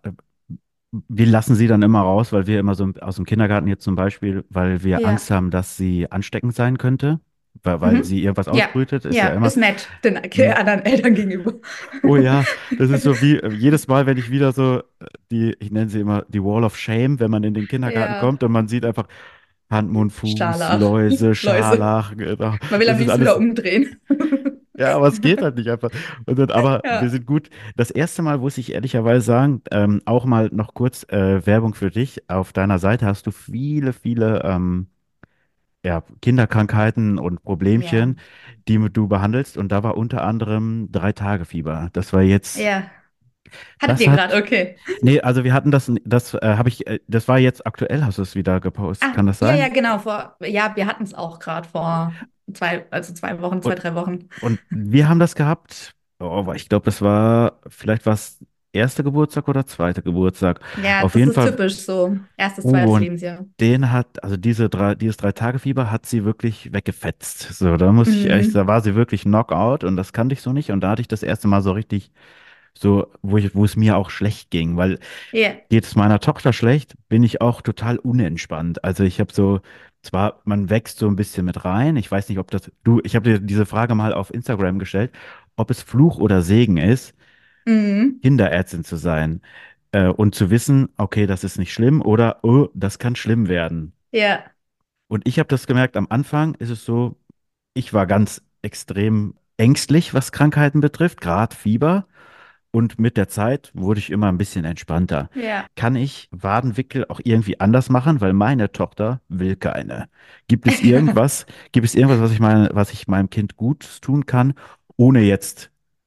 wir lassen sie dann immer raus, weil wir immer so aus dem Kindergarten jetzt zum Beispiel, weil wir Ja. Angst haben, dass sie ansteckend sein könnte, weil, weil Mhm. sie irgendwas Ja, ausbrütet, ist ja, ja immer. ist nett den Hm. anderen Eltern gegenüber. Oh ja, das ist so wie äh, jedes Mal, wenn ich wieder so äh, die, ich nenne sie immer die Wall of Shame, wenn man in den Kindergarten Ja, kommt und man sieht einfach Hand, Mund, Fuß, Scharlach, Läuse, Läuse. Scharlach, genau. Man will am Das ist liebsten alles. wieder umdrehen. Ja, aber es geht halt nicht einfach. Und dann, aber wir Ja, sind gut. Das erste Mal muss ich ehrlicherweise sagen, ähm, auch mal noch kurz äh, Werbung für dich. Auf deiner Seite hast du viele, viele ähm, ja, Kinderkrankheiten und ja, Problemchen, die du behandelst. Und da war unter anderem Drei-Tage-Fieber. Das war jetzt, ja. Hattet das ihr gerade, hat, okay. nee, also wir hatten das, das äh, habe ich, äh, das war jetzt aktuell, hast du es wieder gepostet. Ah, Kann das ja, ja, sein? genau. Vor, ja, wir hatten es auch gerade vor zwei, also zwei Wochen, zwei, Und drei Wochen. Und wir haben das gehabt, oh, aber ich glaube, das war, vielleicht war es erster Geburtstag oder zweiter Geburtstag. Ja, Auf das jeden ist Fall, typisch so. Erstes, uh, zweites und Lebensjahr. den hat, also diese drei, dieses Drei-Tage-Fieber hat sie wirklich weggefetzt. So, da muss ich ehrlich sagen, Mhm. war sie wirklich Knockout und das kannte ich so nicht. Und da hatte ich das erste Mal so richtig, so, wo ich, wo es mir auch schlecht ging, weil Ja, geht es meiner Tochter schlecht, bin ich auch total unentspannt. Also ich habe so, zwar, man wächst so ein bisschen mit rein. Ich weiß nicht, ob das, du, ich habe dir diese Frage mal auf Instagram gestellt, ob es Fluch oder Segen ist, mhm. Kinderärztin zu sein, äh, und zu wissen, okay, das ist nicht schlimm oder, oh, das kann schlimm werden. Ja, Und ich habe das gemerkt, am Anfang ist es so, ich war ganz extrem ängstlich, was Krankheiten betrifft, gerade Fieber. Und mit der Zeit wurde ich immer ein bisschen entspannter. ja. Kann ich Wadenwickel auch irgendwie anders machen? Weil meine Tochter will keine. Gibt es irgendwas, gibt es irgendwas, was ich meine, was ich meinem Kind Gutes tun kann, ohne jetzt,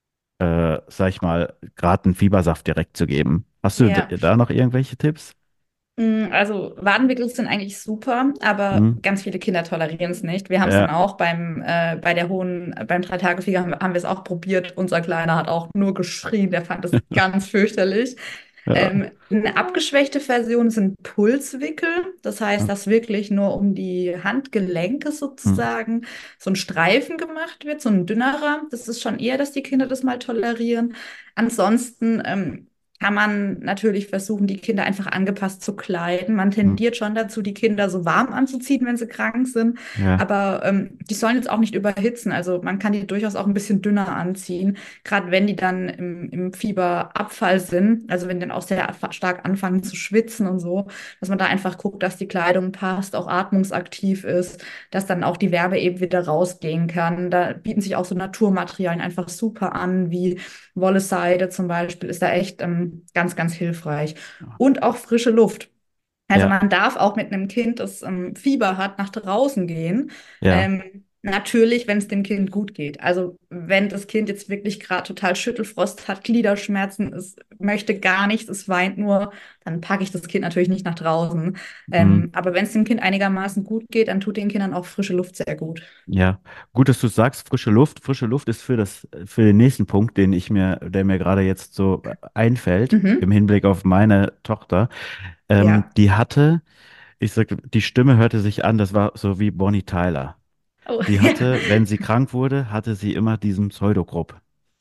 äh, sag ich mal, gerade einen Fiebersaft direkt zu geben? Hast du Ja. d- da noch irgendwelche Tipps? Mm, Also Wadenwickel sind eigentlich super, aber Hm? ganz viele Kinder tolerieren es nicht. Wir haben es dann Ja. auch beim, äh, bei der hohen, beim Drei-Tage-Fieber haben, wir- haben wir es auch probiert. Unser Kleiner hat auch nur geschrien, der fand es ganz fürchterlich. Ja. Ähm, eine abgeschwächte Version sind Pulswickel. Das heißt, Ja. dass wirklich nur um die Handgelenke Hm. sozusagen so ein Streifen gemacht wird, so ein dünnerer. Das ist schon eher, dass die Kinder das mal tolerieren. Ansonsten ähm, kann man natürlich versuchen, die Kinder einfach angepasst zu kleiden. Man Hm. tendiert schon dazu, die Kinder so warm anzuziehen, wenn sie krank sind. Ja. Aber ähm, die sollen jetzt auch nicht überhitzen. Also man kann die durchaus auch ein bisschen dünner anziehen, gerade wenn die dann im, im Fieberabfall sind. Also wenn die dann auch sehr stark anfangen zu schwitzen und so, dass man da einfach guckt, dass die Kleidung passt, auch atmungsaktiv ist, dass dann auch die Wärme eben wieder rausgehen kann. Da bieten sich auch so Naturmaterialien einfach super an, wie Wolle Seide zum Beispiel, ist da echt ähm, ähm, ganz, ganz hilfreich. Und auch frische Luft. Also Ja, man darf auch mit einem Kind, das ähm, Fieber hat, nach draußen gehen. ja. Ähm, natürlich, wenn es dem Kind gut geht. Also wenn das Kind jetzt wirklich gerade total Schüttelfrost hat, Gliederschmerzen, es möchte gar nichts, es weint nur, dann packe ich das Kind natürlich nicht nach draußen. Mhm. Ähm, aber wenn es dem Kind einigermaßen gut geht, dann tut den Kindern auch frische Luft sehr gut. Ja, gut, dass du sagst, frische Luft. Frische Luft ist für das, für den nächsten Punkt, den ich mir, der mir gerade jetzt so äh, einfällt, im Mhm. Hinblick auf meine Tochter. Ähm, Ja. die hatte, ich sag, die Stimme hörte sich an, das war so wie Bonnie Tyler. Oh, Die ja. hatte, wenn sie krank wurde, hatte sie immer diesen Pseudogrupp.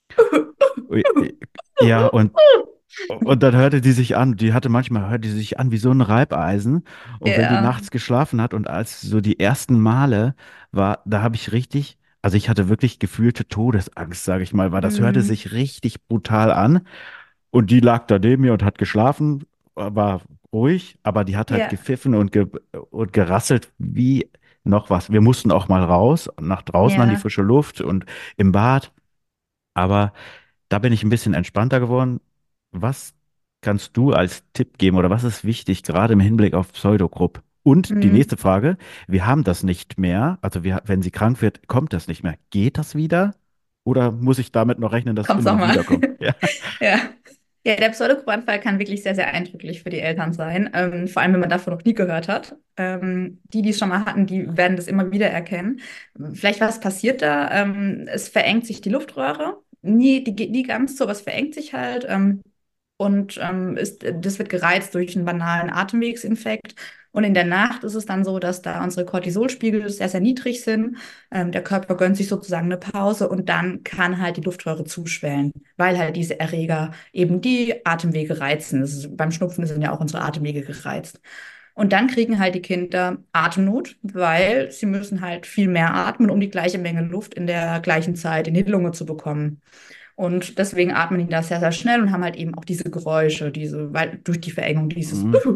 Ui, i- Ja, und Und dann hörte die sich an, die hatte manchmal, hörte die sich an wie so ein Reibeisen. Und wenn die Ja. nachts geschlafen hat und als so die ersten Male war, da habe ich richtig, also ich hatte wirklich gefühlte Todesangst, sage ich mal, weil das hörte Mhm. sich richtig brutal an. Und die lag da neben mir und hat geschlafen, war ruhig, aber die hat halt Ja. gepfiffen und, ge und gerasselt wie noch was. Wir mussten auch mal raus, nach draußen an die Ja. frische Luft und im Bad. Aber da bin ich ein bisschen entspannter geworden. Was kannst du als Tipp geben oder was ist wichtig, gerade im Hinblick auf Pseudogrupp? Und die nächste Mhm. Frage, wir haben das nicht mehr, also wir, wenn sie krank wird, kommt das nicht mehr. Geht das wieder? Oder muss ich damit noch rechnen, dass es Kommt's immer nochmal. wieder kommt? Ja. Ja. Ja, der Pseudogruppenfall kann wirklich sehr, sehr eindrücklich für die Eltern sein, ähm, vor allem wenn man davon noch nie gehört hat. Ähm, die, die es schon mal hatten, die werden das immer wieder erkennen. Vielleicht was passiert da? Ähm, es verengt sich die Luftröhre. Nie, die geht nie ganz so, aber es verengt sich halt. Ähm, und ähm, ist, das wird gereizt durch einen banalen Atemwegsinfekt. Und in der Nacht ist es dann so, dass da unsere Cortisolspiegel sehr, sehr niedrig sind. Ähm, der Körper gönnt sich sozusagen eine Pause und dann kann halt die Luftröhre zuschwellen, weil halt diese Erreger eben die Atemwege reizen. Das ist, beim Schnupfen sind ja auch unsere Atemwege gereizt. Und dann kriegen halt die Kinder Atemnot, weil sie müssen halt viel mehr atmen, um die gleiche Menge Luft in der gleichen Zeit in die Lunge zu bekommen. Und deswegen atmen die da sehr, sehr schnell und haben halt eben auch diese Geräusche, diese, weil durch die Verengung dieses, Mhm.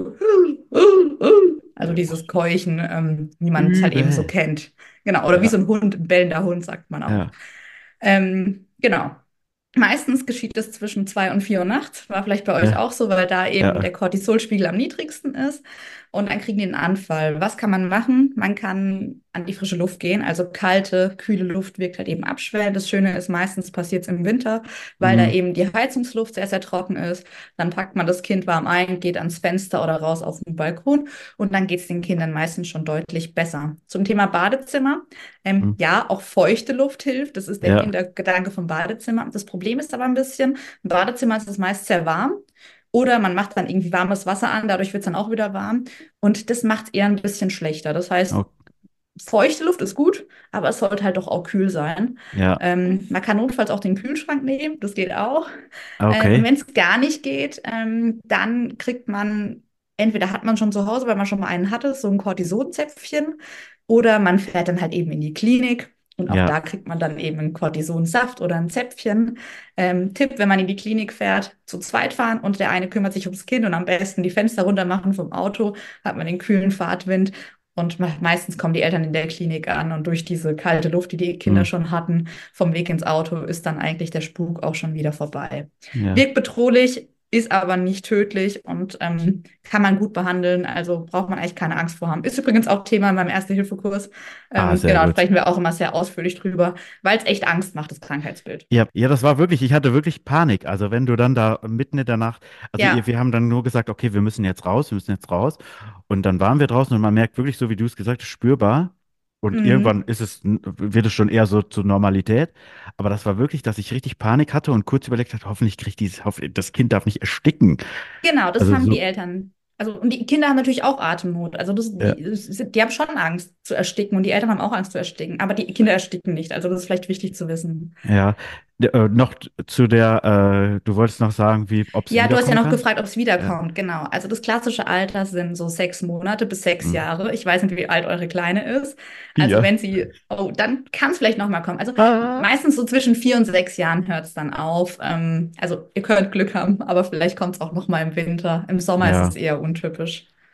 also dieses Keuchen, ähm, wie man es halt eben so Übel. kennt. Genau, oder wie Ja, so ein Hund, ein bellender Hund, sagt man auch. ja, Ähm, genau. Meistens geschieht es zwischen zwei und vier Uhr nachts. War vielleicht bei euch ja, auch so, weil da eben ja. der Cortisolspiegel am niedrigsten ist. Und dann kriegen die einen Anfall. Was kann man machen? Man kann an die frische Luft gehen. Also kalte, kühle Luft wirkt halt eben abschwellend. Das Schöne ist, meistens passiert es im Winter, weil da Mhm. eben die Heizungsluft sehr, sehr trocken ist. Dann packt man das Kind warm ein, geht ans Fenster oder raus auf den Balkon und dann geht es den Kindern meistens schon deutlich besser. Zum Thema Badezimmer. Ähm, Mhm. ja, auch feuchte Luft hilft. Das ist der Ja, Hintergedanke vom Badezimmer. Das Problem ist aber ein bisschen, im Badezimmer ist es meist sehr warm. Oder man macht dann irgendwie warmes Wasser an, dadurch wird es dann auch wieder warm. Und das macht es eher ein bisschen schlechter. Das heißt, o- feuchte Luft ist gut, aber es sollte halt doch auch kühl sein. ja, Ähm, man kann notfalls auch den Kühlschrank nehmen, das geht auch. Äh, und okay. wenn es gar nicht geht, ähm, dann kriegt man, entweder hat man schon zu Hause, weil man schon mal einen hatte, so ein Cortisonzäpfchen, oder man fährt dann halt eben in die Klinik. Und auch Ja, da kriegt man dann eben einen Cortisonsaft oder ein Zäpfchen. Ähm, Tipp, wenn man in die Klinik fährt, zu zweit fahren und der eine kümmert sich ums Kind und am besten die Fenster runter machen vom Auto, hat man den kühlen Fahrtwind. Und me meistens kommen die Eltern in der Klinik an und durch diese kalte Luft, die die Kinder mhm. schon hatten, vom Weg ins Auto, ist dann eigentlich der Spuk auch schon wieder vorbei. Ja. Wirkt bedrohlich, ist aber nicht tödlich und ähm, kann man gut behandeln. Also braucht man eigentlich keine Angst vor haben. Ist übrigens auch Thema in meinem Erste-Hilfe-Kurs. Ah, Ähm, sehr genau, da gut. sprechen wir auch immer sehr ausführlich drüber, weil es echt Angst macht, das Krankheitsbild. Ja, ja, das war wirklich, ich hatte wirklich Panik. Also wenn du dann da mitten in der Nacht, also ihr- Ja. wir haben dann nur gesagt, okay, wir müssen jetzt raus, wir müssen jetzt raus. Und dann waren wir draußen und man merkt wirklich, so wie du es gesagt hast, spürbar. Und irgendwann Mhm. ist es, wird es schon eher so zur Normalität. Aber das war wirklich, dass ich richtig Panik hatte und kurz überlegt habe, hoffentlich kriegt dieses, hoff, das Kind darf nicht ersticken. Genau, das Also haben die so, Eltern. Also, und die Kinder haben natürlich auch Atemnot. Also, das, ja. die, das sind- die haben schon Angst zu ersticken und die Eltern haben auch Angst zu ersticken. Aber die Kinder ersticken nicht. Also, das ist vielleicht wichtig zu wissen. Ja, D- äh, noch zu der, äh, du wolltest noch sagen, wie, ob es Ja, du hast ja wiederkommen noch kann? gefragt, ob es Ja. wiederkommt. Genau. Also, das klassische Alter sind so sechs Monate bis sechs Hm. Jahre. Ich weiß nicht, wie alt eure Kleine ist. Also, Vier. wenn sie, oh, dann kann es vielleicht nochmal kommen. Also, Ah. meistens so zwischen vier und sechs Jahren hört es dann auf. Ähm, also, ihr könnt Glück haben, aber vielleicht kommt es auch nochmal im Winter. Im Sommer ist es Ja. eher untypisch.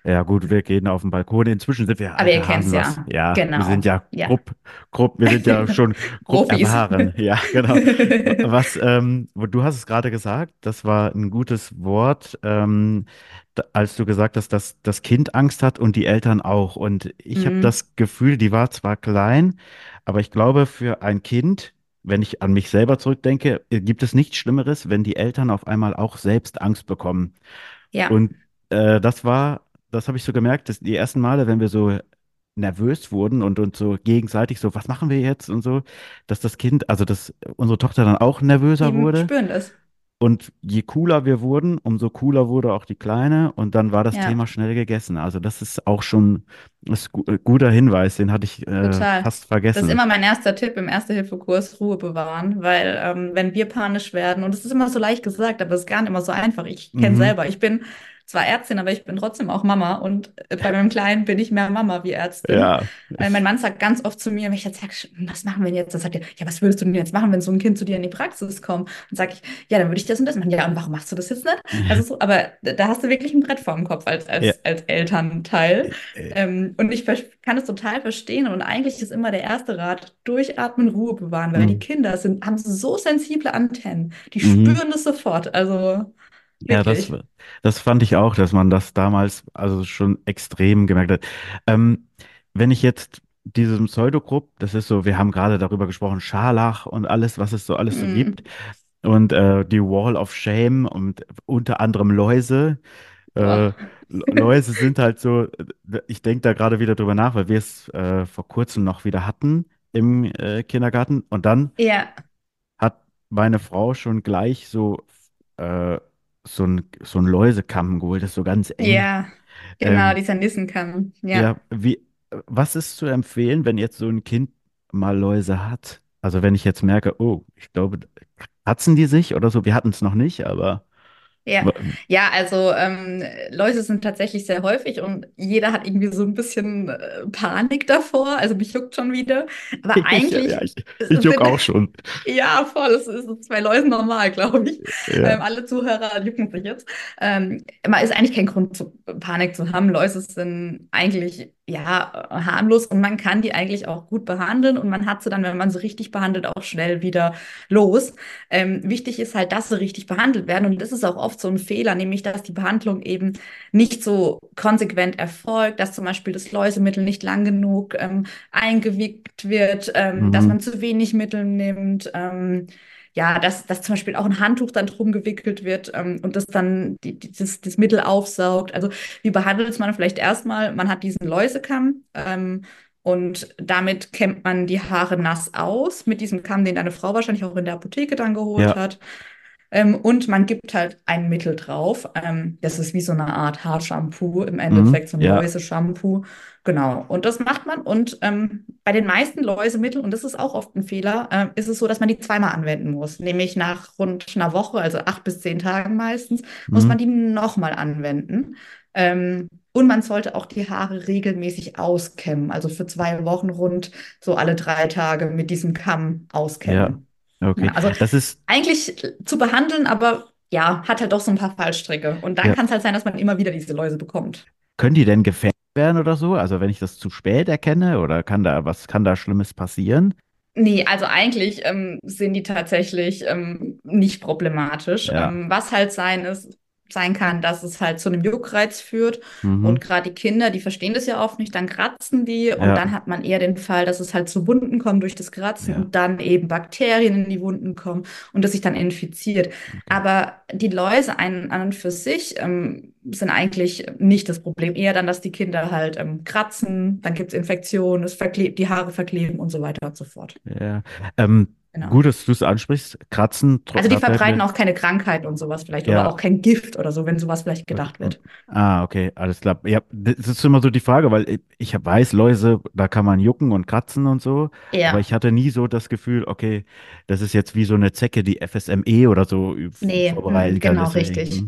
Ja, gut, wir gehen auf den Balkon. Inzwischen sind wir Aber ihr alte kennt's Hasen, was, ja. ja, wir sind Genau. ja Ja. grob, grob, wir sind ja schon grob Profis. erfahren. Ja, genau. Was, ähm, wo- du hast es gerade gesagt, das war ein gutes Wort, ähm, da, als du gesagt hast, dass das Kind Angst hat und die Eltern auch. Und ich habe Mhm. das Gefühl, die war zwar klein, aber ich glaube, für ein Kind, wenn ich an mich selber zurückdenke, äh, gibt es nichts Schlimmeres, wenn die Eltern auf einmal auch selbst Angst bekommen. Ja, Und äh, das war, das habe ich so gemerkt, dass die ersten Male, wenn wir so nervös wurden und uns so gegenseitig so, was machen wir jetzt und so, dass das Kind, also dass unsere Tochter dann auch nervöser die wurde. spüren das. Und je cooler wir wurden, umso cooler wurde auch die Kleine und dann war das Ja, Thema schnell gegessen. Also das ist auch schon ein gu- äh, guter Hinweis, den hatte ich äh, total. fast Das ist vergessen. immer mein erster Tipp im Erste-Hilfe-Kurs, Ruhe bewahren, weil ähm, wenn wir panisch werden, und es ist immer so leicht gesagt, aber es ist gar nicht immer so einfach. Ich kenne Mhm. selber, ich bin zwar Ärztin, aber ich bin trotzdem auch Mama und äh, bei meinem Kleinen bin ich mehr Mama wie Ärztin. Ja, Äh, mein ich, Mann sagt ganz oft zu mir, wenn ich jetzt sage, was machen wir denn jetzt? Dann sagt er, ja, was würdest du denn jetzt machen, wenn so ein Kind zu dir in die Praxis kommt? Dann sage ich, ja, dann würde ich das und das machen. Ja, und warum machst du das jetzt nicht? Also so, aber da da hast du wirklich ein Brett vorm Kopf als, ja, als, als Elternteil. äh, Ähm, und ich ver- kann es total verstehen. Und eigentlich ist immer der erste Rat, durchatmen, Ruhe bewahren, weil die mhm. Kinder sind, haben so sensible Antennen. Die Mhm. spüren das sofort. Also Ja, das, wirklich. das fand ich auch, dass man das damals also schon extrem gemerkt hat. Ähm, wenn ich jetzt diesem Pseudogrupp, das ist so, wir haben gerade darüber gesprochen, Scharlach und alles, was es so alles so gibt, Hm. und äh, die Wall of Shame und unter anderem Läuse. Äh, Boah. L- Läuse sind halt so, äh, ich denke da gerade wieder drüber nach, weil wir es äh, vor kurzem noch wieder hatten im äh, Kindergarten und dann Ja, hat meine Frau schon gleich so, äh, so ein, so ein Läusekamm geholt, das ist so ganz eng. ja, genau, Ähm, dieser Nissenkamm. Ja. ja, wie, was ist zu empfehlen, wenn jetzt so ein Kind mal Läuse hat? Also wenn ich jetzt merke, oh, ich glaube, kratzen die sich oder so? Wir hatten es noch nicht, aber Ja, ja, also ähm, Läuse sind tatsächlich sehr häufig und jeder hat irgendwie so ein bisschen äh, Panik davor. Also mich juckt schon wieder. Aber ich, ja, eigentlich ich, ich juck sind, auch schon. ja, voll, es ist bei Läusen normal, glaube ich. Ja. Ähm, alle Zuhörer jucken sich jetzt. Ähm, man ist eigentlich kein Grund zu Panik zu haben. Läuse sind eigentlich ja harmlos und man kann die eigentlich auch gut behandeln und man hat sie dann, wenn man sie richtig behandelt, auch schnell wieder los. Ähm, wichtig ist halt, dass sie richtig behandelt werden. Und das ist auch oft so ein Fehler, nämlich dass die Behandlung eben nicht so konsequent erfolgt, dass zum Beispiel das Läusemittel nicht lang genug ähm, eingewickt wird, ähm, dass Mhm. man zu wenig Mittel nimmt. Ähm, ja, dass, dass zum Beispiel auch ein Handtuch dann drum gewickelt wird ähm, und das dann die, die, das, das Mittel aufsaugt. Also wie behandelt es man vielleicht erstmal? Man hat diesen Läusekamm. Ähm, und damit kämmt man die Haare nass aus, mit diesem Kamm, den deine Frau wahrscheinlich auch in der Apotheke dann geholt Ja. hat. Ähm, und man gibt halt ein Mittel drauf. Ähm, das ist wie so eine Art Haarshampoo, im Mhm. Endeffekt so ein Ja. Läuse-Shampoo. Genau. Und das macht man. Und ähm, bei den meisten Läusemitteln, und das ist auch oft ein Fehler, äh, ist es so, dass man die zweimal anwenden muss. Nämlich nach rund einer Woche, also acht bis zehn Tagen meistens, muss Mhm. man die nochmal anwenden. Ähm, und man sollte auch die Haare regelmäßig auskämmen. Also für zwei Wochen rund, so alle drei Tage mit diesem Kamm Ja. auskämmen. Ja, Okay. also Das ist, eigentlich zu behandeln, aber ja, hat halt doch so ein paar Fallstricke. Und dann ja. kann es halt sein, dass man immer wieder diese Läuse bekommt. Können die denn gefährlich werden oder so? Also wenn ich das zu spät erkenne oder kann da, was kann da Schlimmes passieren? Nee, also eigentlich ähm, sind die tatsächlich ähm, nicht problematisch. Ja. Ähm, was halt sein ist, sein kann, dass es halt zu einem Juckreiz führt. Mhm. Und gerade die Kinder, die verstehen das ja oft nicht, dann kratzen die und dann Ja. hat man eher den Fall, dass es halt zu Wunden kommt durch das Kratzen Ja. und dann eben Bakterien in die Wunden kommen und das sich dann infiziert. Okay. Aber die Läuse an, an und für sich ähm, sind eigentlich nicht das Problem. Eher dann, dass die Kinder halt ähm, kratzen, dann gibt es Infektionen, es verklebt, die Haare verkleben und so weiter und so fort. Ja. Ähm, Genau. gut, dass du es ansprichst. Kratzen, tro- Also die da fällt verbreiten mir, auch keine Krankheit und sowas vielleicht oder ja. auch kein Gift oder so, wenn sowas vielleicht Gut. gedacht Und, wird. ah, okay, alles klar. Ja, das ist immer so die Frage, weil ich, ich weiß, Läuse, da kann man jucken und kratzen und so, aber Ja, ich hatte nie so das Gefühl, okay, das ist jetzt wie so eine Zecke, die F S M E oder so nee, mm, vorbereiten kann, genau richtig. deswegen.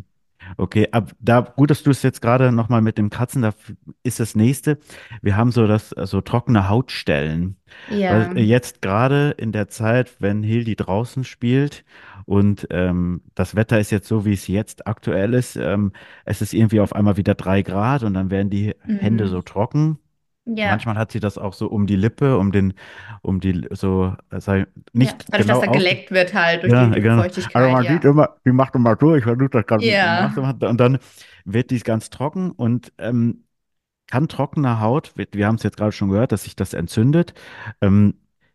Okay, ab da gut, dass du es jetzt gerade nochmal mit dem Kratzen, da f- ist das nächste. Wir haben so das äh, so trockene Hautstellen. Weil Ja. äh, jetzt gerade in der Zeit, wenn Hildi draußen spielt und ähm, das Wetter ist jetzt so, wie es jetzt aktuell ist, ähm, es ist irgendwie auf einmal wieder drei Grad und dann werden die Hände so Mhm. trocken. Ja. Manchmal hat sie das auch so um die Lippe, um den, um die so, äh, sei- Ja. nicht Dadurch, dass genau da auf. geleckt wird halt durch Ja, die genau. Also Feuchtigkeit, man sieht ja. immer, die macht immer so, ich versuche das gerade Ja. nachzumachen. Und dann wird dies ganz trocken und ähm, kann trockene Haut, wir, wir haben es jetzt gerade schon gehört, dass sich das entzündet. Ähm,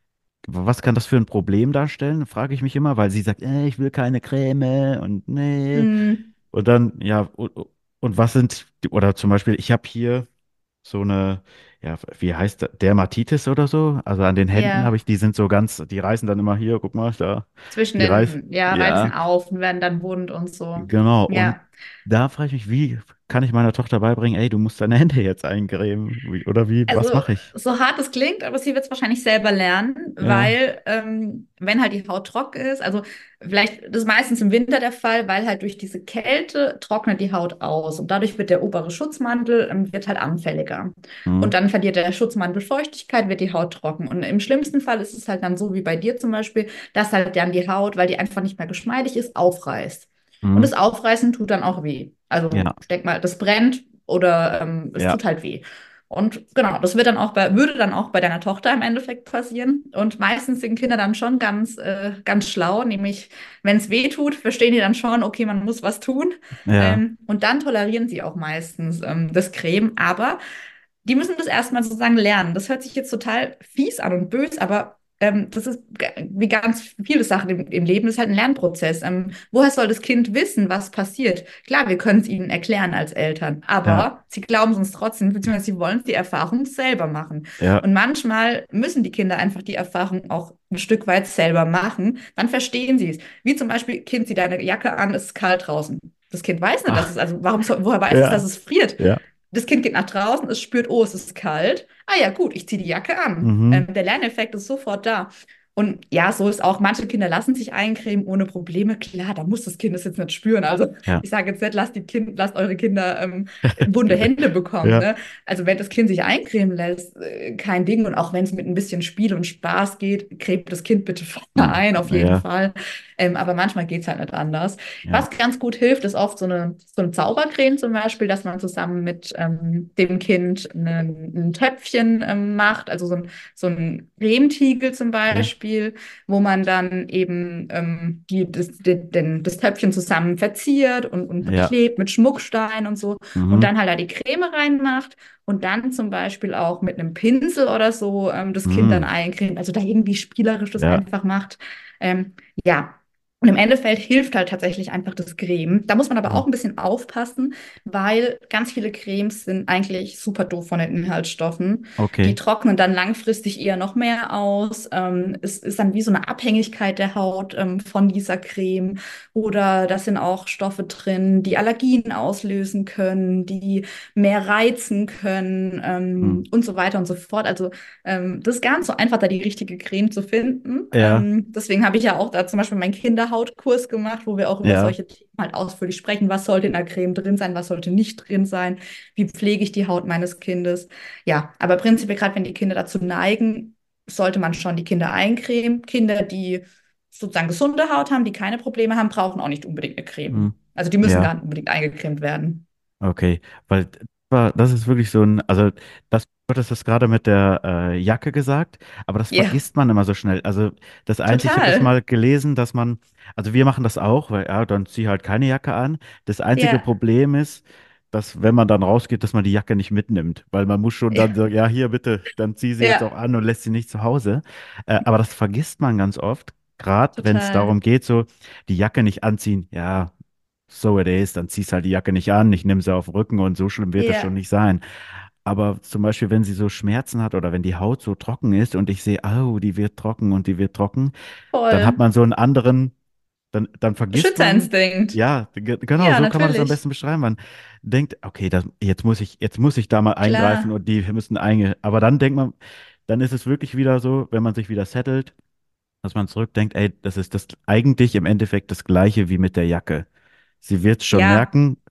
was kann das für ein Problem darstellen, frage ich mich immer, weil sie sagt, äh, ich will keine Creme und nee. Mhm. Und dann, ja, und, und was sind, die- oder zum Beispiel, ich habe hier so eine, ja, wie heißt das, Dermatitis oder so. Also an den Händen habe Ja. ich, die sind so ganz, die reißen dann immer hier, guck mal, da, Zwischen die reißen, den, ja, reizen ja. auf und werden dann wund und so. Genau, und Ja. da frage ich mich, wie kann ich meiner Tochter beibringen, ey, du musst deine Hände jetzt eincremen? Wie, oder wie, was Also, mache ich? so hart es klingt, aber sie wird es wahrscheinlich selber lernen, Ja, weil ähm, wenn halt die Haut trocken ist, also vielleicht, das ist meistens im Winter der Fall, weil halt durch diese Kälte trocknet die Haut aus und dadurch wird der obere Schutzmantel ähm, wird halt anfälliger. hm, Und dann verliert der Schutzmantel Feuchtigkeit, wird die Haut trocken. Und im schlimmsten Fall ist es halt dann so wie bei dir zum Beispiel, dass halt dann die Haut, weil die einfach nicht mehr geschmeidig ist, aufreißt. Und hm, das Aufreißen tut dann auch weh. Also ja, ich denke mal, das brennt oder ähm, es ja, tut halt weh. Und genau, das wird dann auch bei, würde dann auch bei deiner Tochter im Endeffekt passieren. Und meistens sind Kinder dann schon ganz, äh, ganz schlau, nämlich wenn es weh tut, verstehen die dann schon, okay, man muss was tun. ja, Ähm, und dann tolerieren sie auch meistens ähm, das Creme. Aber die müssen das erstmal sozusagen lernen. Das hört sich jetzt total fies an und bös, aber ähm, das ist g- wie ganz viele Sachen im, im Leben, das ist halt ein Lernprozess. Ähm, woher soll das Kind wissen, was passiert? Klar, wir können es ihnen erklären als Eltern, ja, aber sie glauben es uns trotzdem, beziehungsweise sie wollen die Erfahrung selber machen. ja, Und manchmal müssen die Kinder einfach die Erfahrung auch ein Stück weit selber machen. Dann verstehen sie es. Wie zum Beispiel, Kind, zieh deine Jacke an, es ist kalt draußen. Das Kind weiß nicht, dass ach, es, also warum soll, woher weiß es, dass ja, es friert? ja, Das Kind geht nach draußen, es spürt, oh, es ist kalt. Ah ja, gut, ich ziehe die Jacke an. mhm, Ähm, der Lerneffekt ist sofort da. Und ja, so ist auch, manche Kinder lassen sich eincremen ohne Probleme. Klar, da muss das Kind das jetzt nicht spüren. Also ja, ich sage jetzt nicht, lasst die Kind, lasst eure Kinder ähm, wunde Hände bekommen. ja, Ne? Also wenn das Kind sich eincremen lässt, äh, kein Ding. Und auch wenn es mit ein bisschen Spiel und Spaß geht, cremt das Kind bitte vorher hm, ein, auf jeden ja, Fall. Ähm, aber manchmal geht es halt nicht anders. ja, Was ganz gut hilft, ist oft so eine, so eine Zaubercreme zum Beispiel, dass man zusammen mit ähm, dem Kind einen, ein Töpfchen ähm, macht, also so ein, so ein Cremetiegel zum okay, Beispiel, wo man dann eben ähm, die, das, den, den, das Töpfchen zusammen verziert und, und ja, beklebt mit Schmuckstein und so und mhm, dann halt da die Creme reinmacht und dann zum Beispiel auch mit einem Pinsel oder so ähm, das Kind dann mhm, eincremt, also da irgendwie spielerisch das ja, einfach macht. Ähm, ja, und im Endeffekt hilft halt tatsächlich einfach das Creme. Da muss man aber mhm, auch ein bisschen aufpassen, weil ganz viele Cremes sind eigentlich super doof von den Inhaltsstoffen. Die okay, trocknen dann langfristig eher noch mehr aus. Ähm, es ist dann wie so eine Abhängigkeit der Haut ähm, von dieser Creme. Oder da sind auch Stoffe drin, die Allergien auslösen können, die mehr reizen können ähm, hm, und so weiter und so fort. Also ähm, das ist gar nicht so einfach, da die richtige Creme zu finden. ja, Ähm, deswegen habe ich ja auch da zum Beispiel meinen Kinderhautkurs gemacht, wo wir auch über ja, solche Themen halt ausführlich sprechen. Was sollte in der Creme drin sein, was sollte nicht drin sein? Wie pflege ich die Haut meines Kindes? Ja, aber prinzipiell, gerade wenn die Kinder dazu neigen, sollte man schon die Kinder eincremen. Kinder, die sozusagen gesunde Haut haben, die keine Probleme haben, brauchen auch nicht unbedingt eine hm, Creme. Also die müssen ja. gar nicht unbedingt eingecremt werden. Okay, weil d- war- das ist wirklich so ein, also das, du hattest das gerade mit der äh, Jacke gesagt, aber das Ja, vergisst man immer so schnell. Also das Einzige, ich habe das total. mal gelesen, dass man, also wir machen das auch, weil ja, dann zieh halt keine Jacke an. Das einzige Ja, Problem ist, dass wenn man dann rausgeht, dass man die Jacke nicht mitnimmt, weil man muss schon dann ja, so, ja hier bitte, dann zieh sie jetzt auch ja, an und lässt sie nicht zu Hause. Äh, aber das vergisst man ganz oft, gerade wenn es total. darum geht, so die Jacke nicht anziehen, ja so it is, dann ziehst halt die Jacke nicht an, ich nehme sie auf den Rücken und so schlimm wird es schon Ja, nicht sein. Aber zum Beispiel, wenn sie so Schmerzen hat oder wenn die Haut so trocken ist und ich sehe, oh, die wird trocken und die wird trocken, dann hat voll. man so einen anderen, dann, dann vergisst man, Schützerinstinkt. ja, ge- genau, Ja, so kann man das am natürlich. besten beschreiben. Man denkt, okay, das, jetzt muss ich, jetzt muss ich da mal eingreifen Klar. und die müssen einge, aber dann denkt man, dann ist es wirklich wieder so, wenn man sich wieder settelt, dass man zurückdenkt, ey, das ist das eigentlich im Endeffekt das Gleiche wie mit der Jacke. Sie wird schon Ja, merken,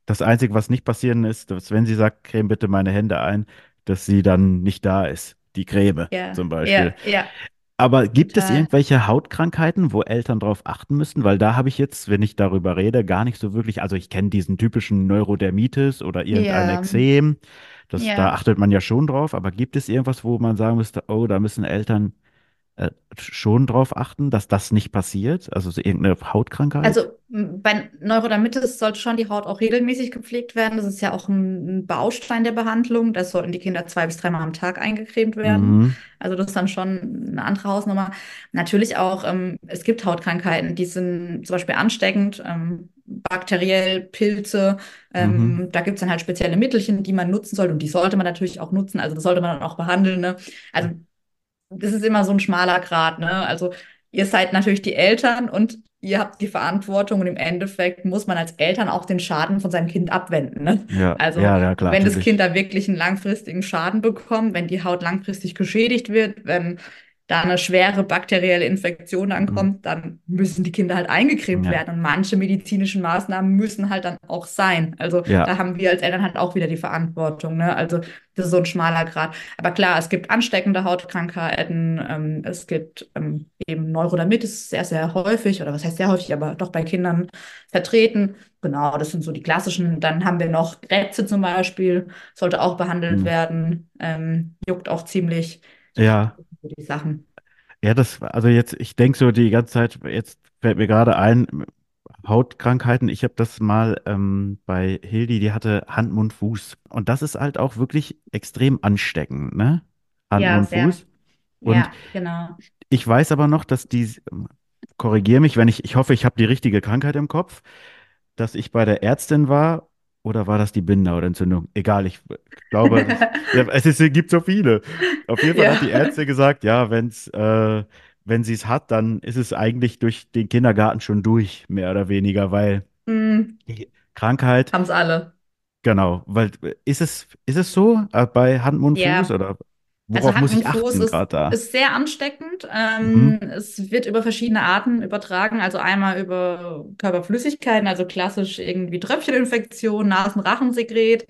das Einzige, was nicht passieren ist, dass wenn sie sagt, creme bitte meine Hände ein, dass sie dann nicht da ist. Die Creme Ja, zum Beispiel. ja, ja, Aber gibt es total. irgendwelche Hautkrankheiten, wo Eltern drauf achten müssen? Weil da habe ich jetzt, wenn ich darüber rede, gar nicht so wirklich, also ich kenne diesen typischen Neurodermitis oder irgendein Ja, Ekzem. Das, da ja. achtet man ja schon drauf. Aber gibt es irgendwas, wo man sagen müsste, oh, da müssen Eltern äh, schon drauf achten, dass das nicht passiert? Also so irgendeine Hautkrankheit? Also m, bei Neurodermitis sollte schon die Haut auch regelmäßig gepflegt werden. Das ist ja auch ein, ein Baustein der Behandlung. Das sollten die Kinder zwei bis dreimal am Tag eingecremt werden. Mhm. Also das ist dann schon eine andere Hausnummer. Natürlich auch, ähm, es gibt Hautkrankheiten, die sind zum Beispiel ansteckend, ähm, bakteriell, Pilze. Mhm. Ähm, da gibt es dann halt spezielle Mittelchen, die man nutzen soll. Und die sollte man natürlich auch nutzen. Also das sollte man dann auch behandeln. Ne? Also das ist immer so ein schmaler Grat, ne? Also ihr seid natürlich die Eltern und ihr habt die Verantwortung und im Endeffekt muss man als Eltern auch den Schaden von seinem Kind abwenden, ne? Ja, Also ja, ja, klar, wenn das Kind natürlich. da wirklich einen langfristigen Schaden bekommt, wenn die Haut langfristig geschädigt wird, wenn da eine schwere bakterielle Infektion Mhm. ankommt, dann müssen die Kinder halt eingecremt Ja, werden und manche medizinischen Maßnahmen müssen halt dann auch sein. Also ja, da haben wir als Eltern halt auch wieder die Verantwortung, ne? Also das ist so ein schmaler Grat. Aber klar, es gibt ansteckende Hautkrankheiten, ähm, es gibt ähm, eben Neurodermitis sehr, sehr häufig, oder was heißt sehr häufig, aber doch bei Kindern vertreten. Genau, das sind so die klassischen. Dann haben wir noch Krebse zum Beispiel, sollte auch behandelt mhm. werden, ähm, juckt auch ziemlich. Ja, Ja. so die Sachen. Ja, das, also jetzt, ich denke so die ganze Zeit, jetzt fällt mir gerade ein, Hautkrankheiten. Ich habe das mal ähm, bei Hildi, die hatte Hand, Mund, Fuß. Und das ist halt auch wirklich extrem ansteckend, ne? Hand, Ja, Mund, sehr. Fuß. Und Ja, genau. ich weiß aber noch, dass die, korrigiere mich, wenn ich, ich hoffe, ich habe die richtige Krankheit im Kopf, dass ich bei der Ärztin war, oder war das die Bindehautentzündung? Egal, ich glaube, das, ja, es ist, es gibt so viele. Auf jeden Fall hat Ja. die Ärztin gesagt, ja, wenn's, äh, wenn sie es hat, dann ist es eigentlich durch den Kindergarten schon durch, mehr oder weniger, weil Hm, die Krankheit, haben es alle. genau, weil ist es, ist es so äh, bei Hand, Mund, Fuß Ja. oder Also worauf Hand muss und ich Fuß achten ist, gerade da? ist sehr ansteckend. Mhm. Ähm, es wird über verschiedene Arten übertragen. Also einmal über Körperflüssigkeiten, also klassisch irgendwie Tröpfcheninfektion, Nasen-Rachensekret,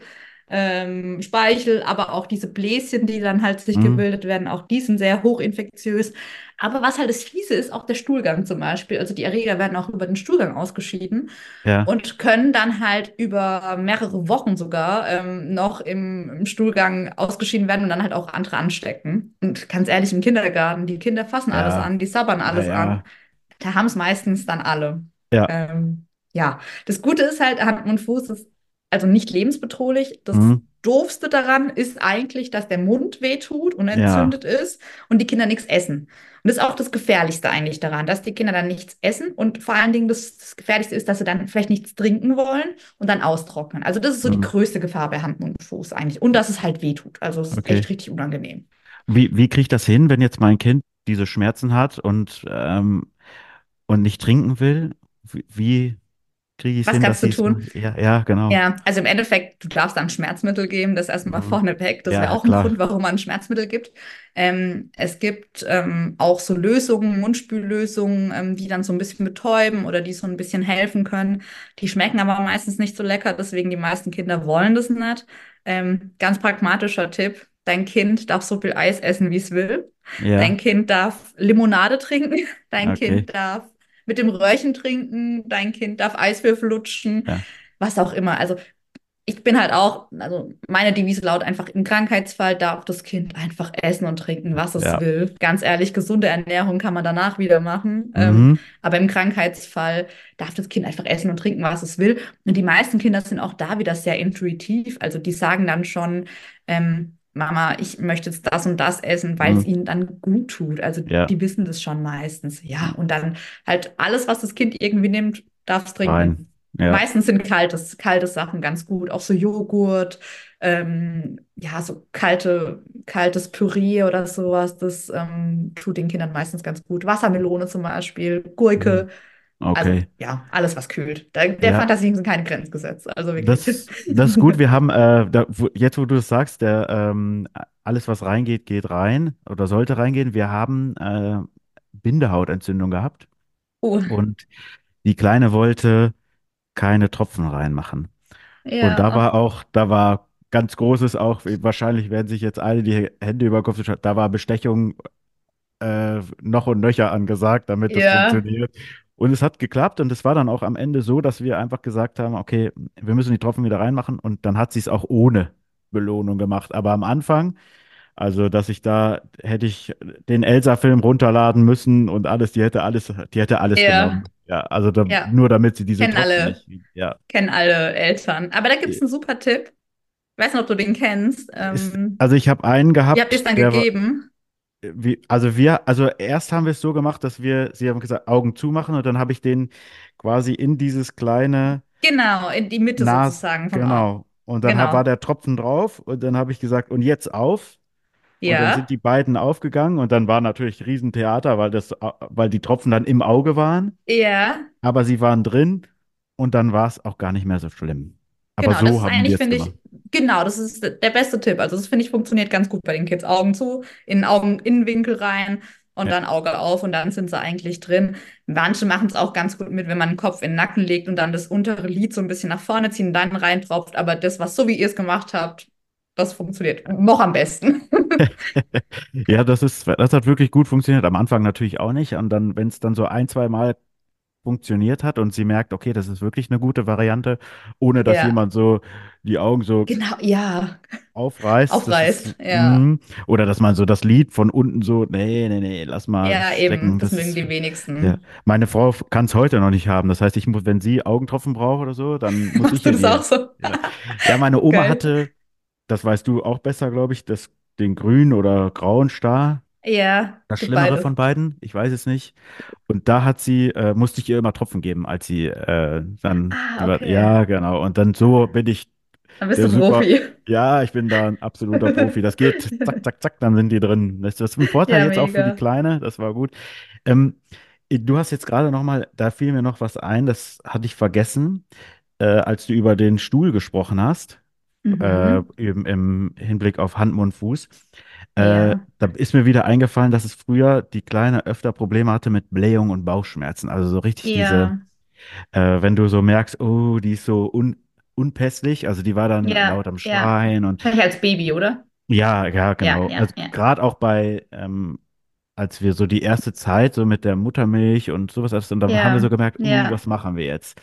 ähm, Speichel, aber auch diese Bläschen, die dann halt sich Mhm. gebildet werden, auch die sind sehr hochinfektiös. Aber was halt das Fiese ist, auch der Stuhlgang zum Beispiel. Also die Erreger werden auch über den Stuhlgang ausgeschieden Ja. und können dann halt über mehrere Wochen sogar ähm, noch im, im Stuhlgang ausgeschieden werden und dann halt auch andere anstecken. Und ganz ehrlich, im Kindergarten, die Kinder fassen alles Ja, an, die sabbern ja, alles an. ja, Da haben es meistens dann alle. ja. Ähm, ja, das Gute ist halt, Hand und Fuß ist also nicht lebensbedrohlich. Das Mhm. Doofste daran ist eigentlich, dass der Mund wehtut und Ja. entzündet ist und die Kinder nichts essen. Und das ist auch das Gefährlichste eigentlich daran, dass die Kinder dann nichts essen und vor allen Dingen das, das Gefährlichste ist, dass sie dann vielleicht nichts trinken wollen und dann austrocknen. Also das ist so die Mhm. größte Gefahr bei Hand und Fuß eigentlich. Und dass es halt wehtut. Also es ist echt Okay. richtig unangenehm. Wie, wie kriege ich das hin, wenn jetzt mein Kind diese Schmerzen hat und, ähm, und nicht trinken will? Wie, wie kriege ich es Was hin, dass kannst du sie es tun? macht? Ja, ja, genau. Ja, also im Endeffekt, du darfst dann Schmerzmittel geben, das erstmal Mhm. vorneweg. Das wäre Ja, auch ein klar. Grund, warum man Schmerzmittel gibt. Ähm, es gibt ähm, auch so Lösungen, Mundspüllösungen, ähm, die dann so ein bisschen betäuben oder die so ein bisschen helfen können. Die schmecken aber meistens nicht so lecker, deswegen die meisten Kinder wollen das nicht. Ähm, ganz pragmatischer Tipp. Dein Kind darf so viel Eis essen, wie es will. Dein Ja, Kind darf Limonade trinken. Dein okay. Kind darf mit dem Röhrchen trinken. Dein Kind darf Eiswürfel lutschen, Ja, was auch immer. Also ich bin halt auch, also meine Devise lautet einfach, im Krankheitsfall darf das Kind einfach essen und trinken, was es ja. will. Ganz ehrlich, gesunde Ernährung kann man danach wieder machen. Ähm, Mhm. aber im Krankheitsfall darf das Kind einfach essen und trinken, was es will. Und die meisten Kinder sind auch da wieder sehr intuitiv. Also die sagen dann schon, ähm, Mama, ich möchte jetzt das und das essen, weil es Mhm. ihnen dann gut tut. Also Ja, die wissen das schon meistens. Ja, und dann halt alles, was das Kind irgendwie nimmt, darf es rein. trinken. Ja, Meistens sind kaltes, kalte Sachen ganz gut, auch so Joghurt, ähm, ja, so kalte, kaltes Püree oder sowas, das ähm, tut den Kindern meistens ganz gut. Wassermelone zum Beispiel, mhm. Gurke, also Okay. ja, alles, was kühlt. Da, der Ja, Fantasie sind keine Grenzen gesetzt, also wirklich. das, das ist gut. Wir haben, äh, da, wo, jetzt wo du es sagst, der, ähm, alles, was reingeht, geht rein oder sollte reingehen. Wir haben äh, Bindehautentzündung gehabt Oh, und die Kleine wollte keine Tropfen reinmachen. Und da Ja, war auch, da war ganz Großes auch, wahrscheinlich werden sich jetzt alle die Hände über den Kopf schlagen, da war Bestechung äh, noch und nöcher angesagt, damit das ja, funktioniert. Und es hat geklappt und es war dann auch am Ende so, dass wir einfach gesagt haben, okay, wir müssen die Tropfen wieder reinmachen und dann hat sie es auch ohne Belohnung gemacht. Aber am Anfang, also dass ich da, hätte ich den Elsa-Film runterladen müssen und alles, die hätte alles, die hätte alles ja, genommen. Ja, also da, ja. nur damit sie diese Kennen Tropfen alle, nicht, ja. kennen alle Eltern. Aber da gibt es einen super Tipp. Ich weiß nicht, ob du den kennst. Ist, Ähm, also ich habe einen wie habt ihr es gehabt, dann der war, gegeben? wie, also wir, also erst haben wir es so gemacht, dass wir, sie haben gesagt, Augen zumachen und dann habe ich den quasi in dieses kleine Genau, in die Mitte Nas, sozusagen vom Auge. genau. Und dann hab, war Genau. der Tropfen drauf und dann habe ich gesagt, und jetzt auf. Und dann sind Ja, die beiden aufgegangen und dann war natürlich Riesentheater, weil das, weil die Tropfen dann im Auge waren, ja. aber sie waren drin und dann war es auch gar nicht mehr so schlimm. Aber Genau, das so ist haben wir eigentlich, es finde gemacht. ich, genau, das ist der beste Tipp. Also das finde ich funktioniert ganz gut bei den Kids. Augen zu, in den Augeninnenwinkel rein und Ja. dann Auge auf und dann sind sie eigentlich drin. Manche machen es auch ganz gut mit, wenn man den Kopf in den Nacken legt und dann das untere Lid so ein bisschen nach vorne ziehen und dann reintropft. Aber das, was so wie ihr es gemacht habt, das funktioniert noch am besten. Ja, das ist, das hat wirklich gut funktioniert. Am Anfang natürlich auch nicht. Und dann, wenn es dann so ein, zwei Mal funktioniert hat und sie merkt, okay, das ist wirklich eine gute Variante, ohne dass Ja, jemand so die Augen so genau, ja, aufreißt, das ist, aufreißt. Ja, mm, oder dass man so das Lied von unten so, nee, nee, nee, lass mal ja, eben, stecken, das das mögen ist, die ja, wenigsten. meine Frau kann es heute noch nicht haben, das heißt, ich muss, wenn sie Augentropfen braucht oder so, dann muss ich Machst du ihr das auch die, so? ja, ja, meine Oma Geil. hatte, das weißt du auch besser, glaube ich, das, den grünen oder grauen Star, Ja, das gibt Schlimmere beides. von beiden, ich weiß es nicht. Und da hat sie, äh, musste ich ihr immer Tropfen geben, als sie äh, dann, die Ah, war, okay. ja, genau. Und dann so bin ich Dann bist der du super, Profi. ja, ich bin da ein absoluter Profi. Das geht, zack, zack, zack, dann sind die drin. Das ist ein Vorteil Ja, jetzt auch für die mega. Kleine, das war gut. Ähm, Du hast jetzt gerade noch mal, da fiel mir noch was ein, das hatte ich vergessen, äh, als du über den Stuhl gesprochen hast, äh, Mhm. im, im Hinblick auf Hand, Mund, Fuß. Äh, Ja, da ist mir wieder eingefallen, dass es früher die Kleine öfter Probleme hatte mit Blähung und Bauchschmerzen. Also so richtig diese, ja, äh, wenn du so merkst, oh, die ist so un unpässlich, also die war dann ja, laut am ja. Schreien und Wahrscheinlich als Baby, oder? ja, ja, Ja, genau. ja, Also ja. gerade auch bei, ähm, als wir so die erste Zeit so mit der Muttermilch und sowas, alles, und dann haben wir so Ja, gemerkt, uh, ja, was machen wir jetzt?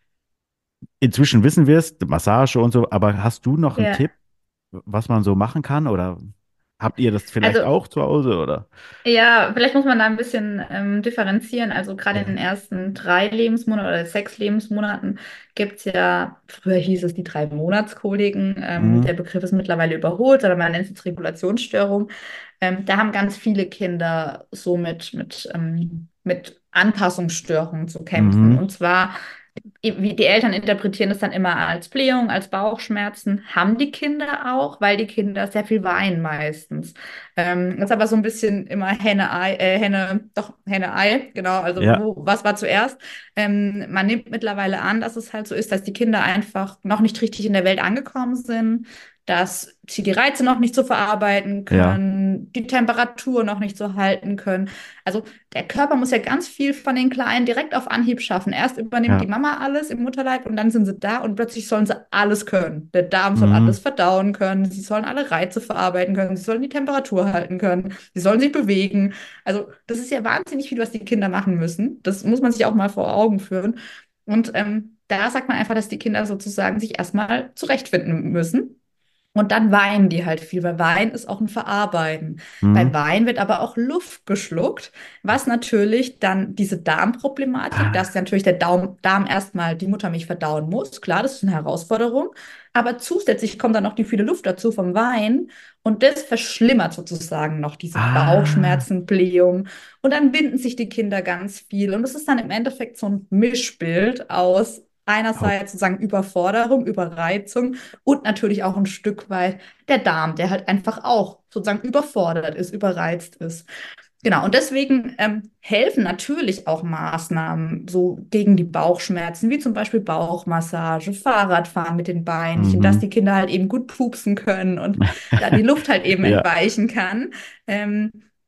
Inzwischen wissen wir es, Massage und so, aber hast du noch einen ja. Tipp, was man so machen kann? Oder habt ihr das vielleicht Also auch zu Hause, oder? ja, vielleicht muss man da ein bisschen ähm, differenzieren. Also gerade in Ja. den ersten drei Lebensmonaten oder sechs Lebensmonaten gibt es ja, früher hieß es die drei Monatskoliken. Ähm, Mhm. der Begriff ist mittlerweile überholt, oder man nennt es jetzt Regulationsstörung. Ähm, da haben ganz viele Kinder so mit, mit, ähm, mit Anpassungsstörungen zu kämpfen. Mhm. Und zwar wie die Eltern interpretieren das dann immer als Blähung, als Bauchschmerzen, haben die Kinder auch, weil die Kinder sehr viel weinen meistens. Ähm, das ist aber so ein bisschen immer Henne-Ei, äh, Henne, doch Henne-Ei, genau, also Ja, wo, was war zuerst? Ähm, man nimmt mittlerweile an, dass es halt so ist, dass die Kinder einfach noch nicht richtig in der Welt angekommen sind, dass sie die Reize noch nicht so verarbeiten ja, können, die Temperatur noch nicht so halten können. Also der Körper muss ja ganz viel von den Kleinen direkt auf Anhieb schaffen. Erst übernimmt die ja. Mama alles im Mutterleib und dann sind sie da und plötzlich sollen sie alles können. Der Darm soll alles Mhm. verdauen können, sie sollen alle Reize verarbeiten können, sie sollen die Temperatur halten können, sie sollen sich bewegen. Also das ist ja wahnsinnig viel, was die Kinder machen müssen. Das muss man sich auch mal vor Augen führen. Und ähm, da sagt man einfach, dass die Kinder sozusagen sich erstmal zurechtfinden müssen. Und dann weinen die halt viel, weil Wein ist auch ein Verarbeiten. Bei Mhm. Wein wird aber auch Luft geschluckt, was natürlich dann diese Darmproblematik, dass Ah, natürlich der Darm, Darm erstmal die Muttermilch verdauen muss. Klar, das ist eine Herausforderung. Aber zusätzlich kommt dann noch die viele Luft dazu vom Wein. Und das verschlimmert sozusagen noch diese ah, Bauchschmerzen, Blähung. Und dann binden sich die Kinder ganz viel. Und es ist dann im Endeffekt so ein Mischbild aus oh, einerseits sozusagen Überforderung, Überreizung und natürlich auch ein Stück weit der Darm, der halt einfach auch sozusagen überfordert ist, überreizt ist. Genau, und deswegen ähm, helfen natürlich auch Maßnahmen so gegen die Bauchschmerzen, wie zum Beispiel Bauchmassage, Fahrradfahren mit den Beinchen, dass mhm. die Kinder halt eben gut pupsen können und da die Luft halt eben Ja, entweichen kann. Ähm,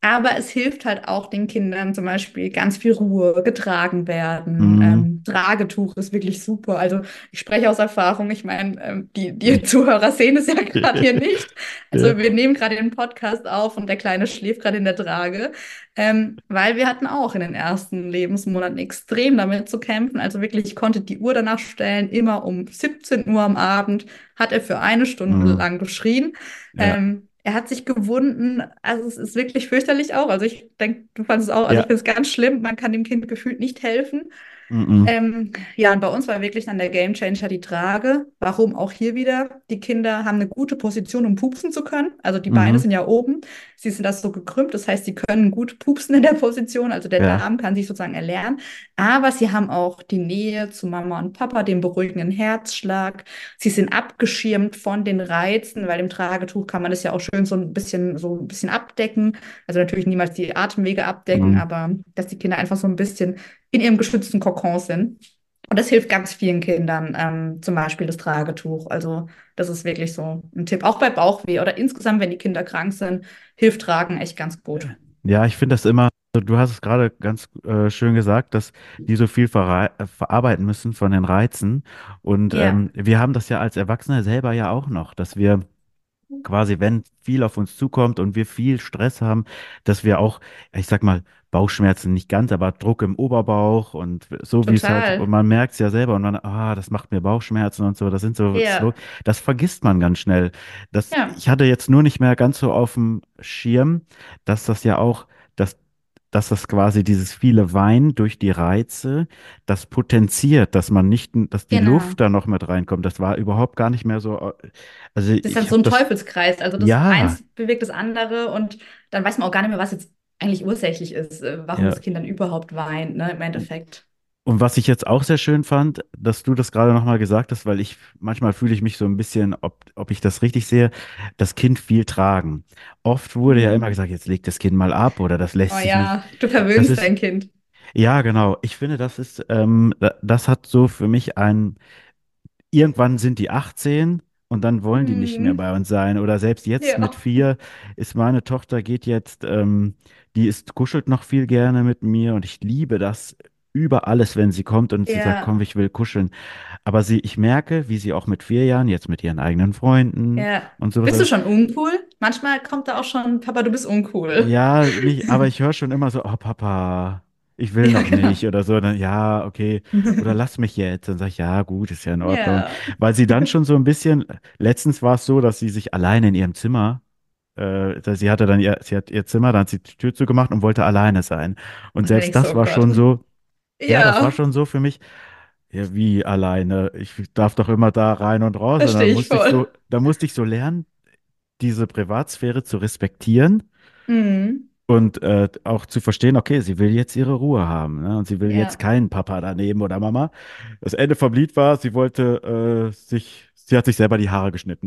Aber es hilft halt auch den Kindern zum Beispiel ganz viel Ruhe, getragen werden. Mhm. Ähm, Tragetuch ist wirklich super. Also ich spreche aus Erfahrung. Ich meine, ähm, die, die Zuhörer sehen es ja gerade hier nicht. Ja. Also wir nehmen gerade den Podcast auf und der Kleine schläft gerade in der Trage. Ähm, weil wir hatten auch in den ersten Lebensmonaten extrem damit zu kämpfen. Also wirklich, ich konnte die Uhr danach stellen, immer um siebzehn Uhr am Abend hat er für eine Stunde Mhm. lang geschrien. Ja. Ähm, er hat sich gewunden, also es ist wirklich fürchterlich auch. Also ich denke, du fandest es auch, also ich Ja. finde es ganz schlimm, man kann dem Kind gefühlt nicht helfen. Mhm. Ähm, ja, und bei uns war wirklich dann der Gamechanger die Trage. Warum auch hier wieder? Die Kinder haben eine gute Position, um pupsen zu können. Also die Beine Mhm. sind ja oben. Sie sind das so gekrümmt. Das heißt, sie können gut pupsen in der Position. Also der Ja. Darm kann sich sozusagen erlernen. Aber sie haben auch die Nähe zu Mama und Papa, den beruhigenden Herzschlag. Sie sind abgeschirmt von den Reizen, weil im Tragetuch kann man das ja auch schön so ein bisschen, so ein bisschen abdecken. Also natürlich niemals die Atemwege abdecken, Mhm. aber dass die Kinder einfach so ein bisschen in ihrem geschützten Kokon sind. Und das hilft ganz vielen Kindern, ähm, zum Beispiel das Tragetuch. Also das ist wirklich so ein Tipp. Auch bei Bauchweh oder insgesamt, wenn die Kinder krank sind, hilft Tragen echt ganz gut. Ja, ich finde das immer, also du hast es gerade ganz äh, schön gesagt, dass die so viel verrei- äh, verarbeiten müssen von den Reizen. Und Ja, ähm, wir haben das ja als Erwachsene selber ja auch noch, dass wir quasi, wenn viel auf uns zukommt und wir viel Stress haben, dass wir auch, ja, ich sag mal, Bauchschmerzen nicht ganz, aber Druck im Oberbauch und so wie es halt, und total. man merkt es ja selber und man, ah, das macht mir Bauchschmerzen und so, das sind so, so, Ja, das vergisst man ganz schnell. Das, ja, ich hatte jetzt nur nicht mehr ganz so auf dem Schirm, dass das ja auch, dass dass das quasi dieses viele Weinen durch die Reize, das potenziert, dass man nicht, dass die genau. Luft da noch mit reinkommt. Das war überhaupt gar nicht mehr so. äh, Also Das ist dann ich so habe ein das, Teufelskreis. Also das ja, eins bewirkt das andere und dann weiß man auch gar nicht mehr, was jetzt eigentlich ursächlich ist, äh, warum ja. das Kind dann überhaupt weint, ne, im Endeffekt. Und was ich jetzt auch sehr schön fand, dass du das gerade nochmal gesagt hast, weil ich manchmal fühle ich mich so ein bisschen, ob, ob ich das richtig sehe, das Kind viel tragen. Oft wurde ja immer Mhm. gesagt, jetzt legt das Kind mal ab oder das Oh lässt sich nicht. ja, du Das verwöhnst ist, dein Kind. ja, genau. Ich finde, das ist, ähm, da- das hat so für mich ein, irgendwann sind die achtzehn und dann wollen die nicht mehr Mhm. bei uns sein. Oder selbst jetzt mit Ja. vier ist meine Tochter geht jetzt, ähm, die ist, kuschelt noch viel gerne mit mir und ich liebe das über alles, wenn sie kommt und sie sagt, komm, Ja, ich will kuscheln. Aber sie, ich merke, wie sie auch mit vier Jahren, jetzt mit ihren eigenen Freunden ja. und sowas, Bist du alles, schon uncool? Manchmal kommt da auch schon, Papa, du bist uncool. ja, nicht, aber ich höre schon immer so, oh Papa, ich will Ja, noch genau. nicht oder so. Dann, ja, okay. Oder lass mich jetzt. Dann sage ich, ja, gut, ist ja in Ordnung. Ja. Weil sie dann schon so ein bisschen, letztens war es so, dass sie sich alleine in ihrem Zimmer, äh, dass sie hatte dann ihr, sie hat ihr Zimmer, dann hat sie die Tür zugemacht und wollte alleine sein. Und Und dann selbst denkst du, das oh war Gott. schon so, ja, das war Ja, schon so für mich, ja, wie alleine. Ich darf doch immer da rein und raus. Und dann verstehe ich musste ich voll. so, da musste ich so lernen, diese Privatsphäre zu respektieren Mhm. und äh, auch zu verstehen, okay, sie will jetzt ihre Ruhe haben, ne? Und sie will jetzt Ja. keinen Papa daneben oder Mama. Das Ende vom Lied war, sie wollte äh, sich, sie hat sich selber die Haare geschnitten.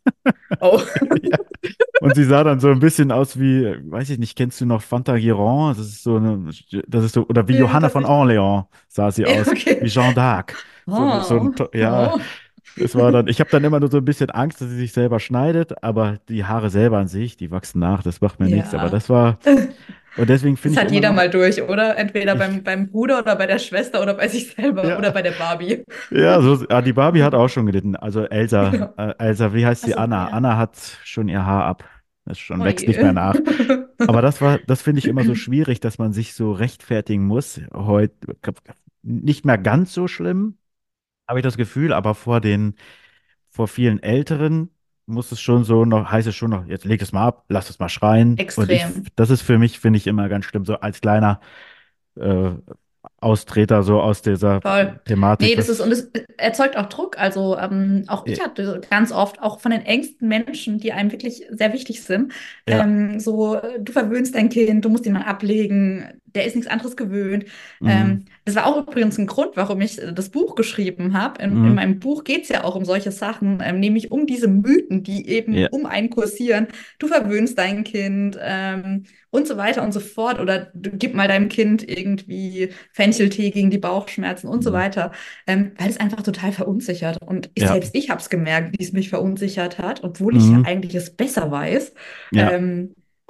Oh. Ja. Und sie sah dann so ein bisschen aus wie, weiß ich nicht, kennst du noch Fanta Giron? Das ist so eine, das ist so, oder wie Nee, Johanna von tatsächlich nicht. Orléans sah sie Ja, aus, wie okay. Jeanne d'Arc. So, eine- so ein, Oh. To- ja, Oh. es war dann, ich habe dann immer nur so ein bisschen Angst, dass sie sich selber schneidet, aber die Haare selber an sich, die wachsen nach, das macht mir nichts. Aber Ja. das war, und deswegen finde Das ich hat immer jeder noch, mal durch, oder? Entweder ich, beim, beim Bruder oder bei der Schwester oder bei sich selber oder ja, bei der Barbie. ja, so, ah, die Barbie hat auch schon gelitten. Also Elsa, Ja. äh, Elsa, wie heißt sie? Achso, Anna. ja. Anna hat schon ihr Haar ab. Das schon Oh wächst nicht mehr je. nach. Aber das war, das finde ich immer so schwierig, dass man sich so rechtfertigen muss. Heute nicht mehr ganz so schlimm, habe ich das Gefühl, aber vor den, vor vielen Älteren muss es schon so noch, heißt es schon noch, jetzt leg es mal ab, lass es mal schreien. Und ich, Extrem. das ist für mich, finde ich, immer ganz schlimm, so als kleiner äh, Austreter so aus dieser Voll. Thematik. Nee, das ist, und Das, es erzeugt auch Druck. Also ähm, auch ich äh, hatte ganz oft, auch von den engsten Menschen, die einem wirklich sehr wichtig sind, ja, ähm, so, äh, du verwöhnst dein Kind, du musst ihn mal ablegen, der ist nichts anderes gewöhnt. mm, Ähm, das war auch übrigens ein Grund, warum ich äh, das Buch geschrieben habe. In, in mm, meinem Buch geht es ja auch um solche Sachen, ähm, nämlich um diese Mythen, die eben ja, um einen kursieren. Du verwöhnst dein Kind, ähm, und so weiter und so fort. Oder du gib mal deinem Kind irgendwie Fencheltee gegen die Bauchschmerzen und so mm, weiter, ähm, weil es einfach total verunsichert. Und ich, ja, selbst ich habe es gemerkt, wie es mich verunsichert hat, obwohl ich ja mm, eigentlich es besser weiß. ja, Ähm,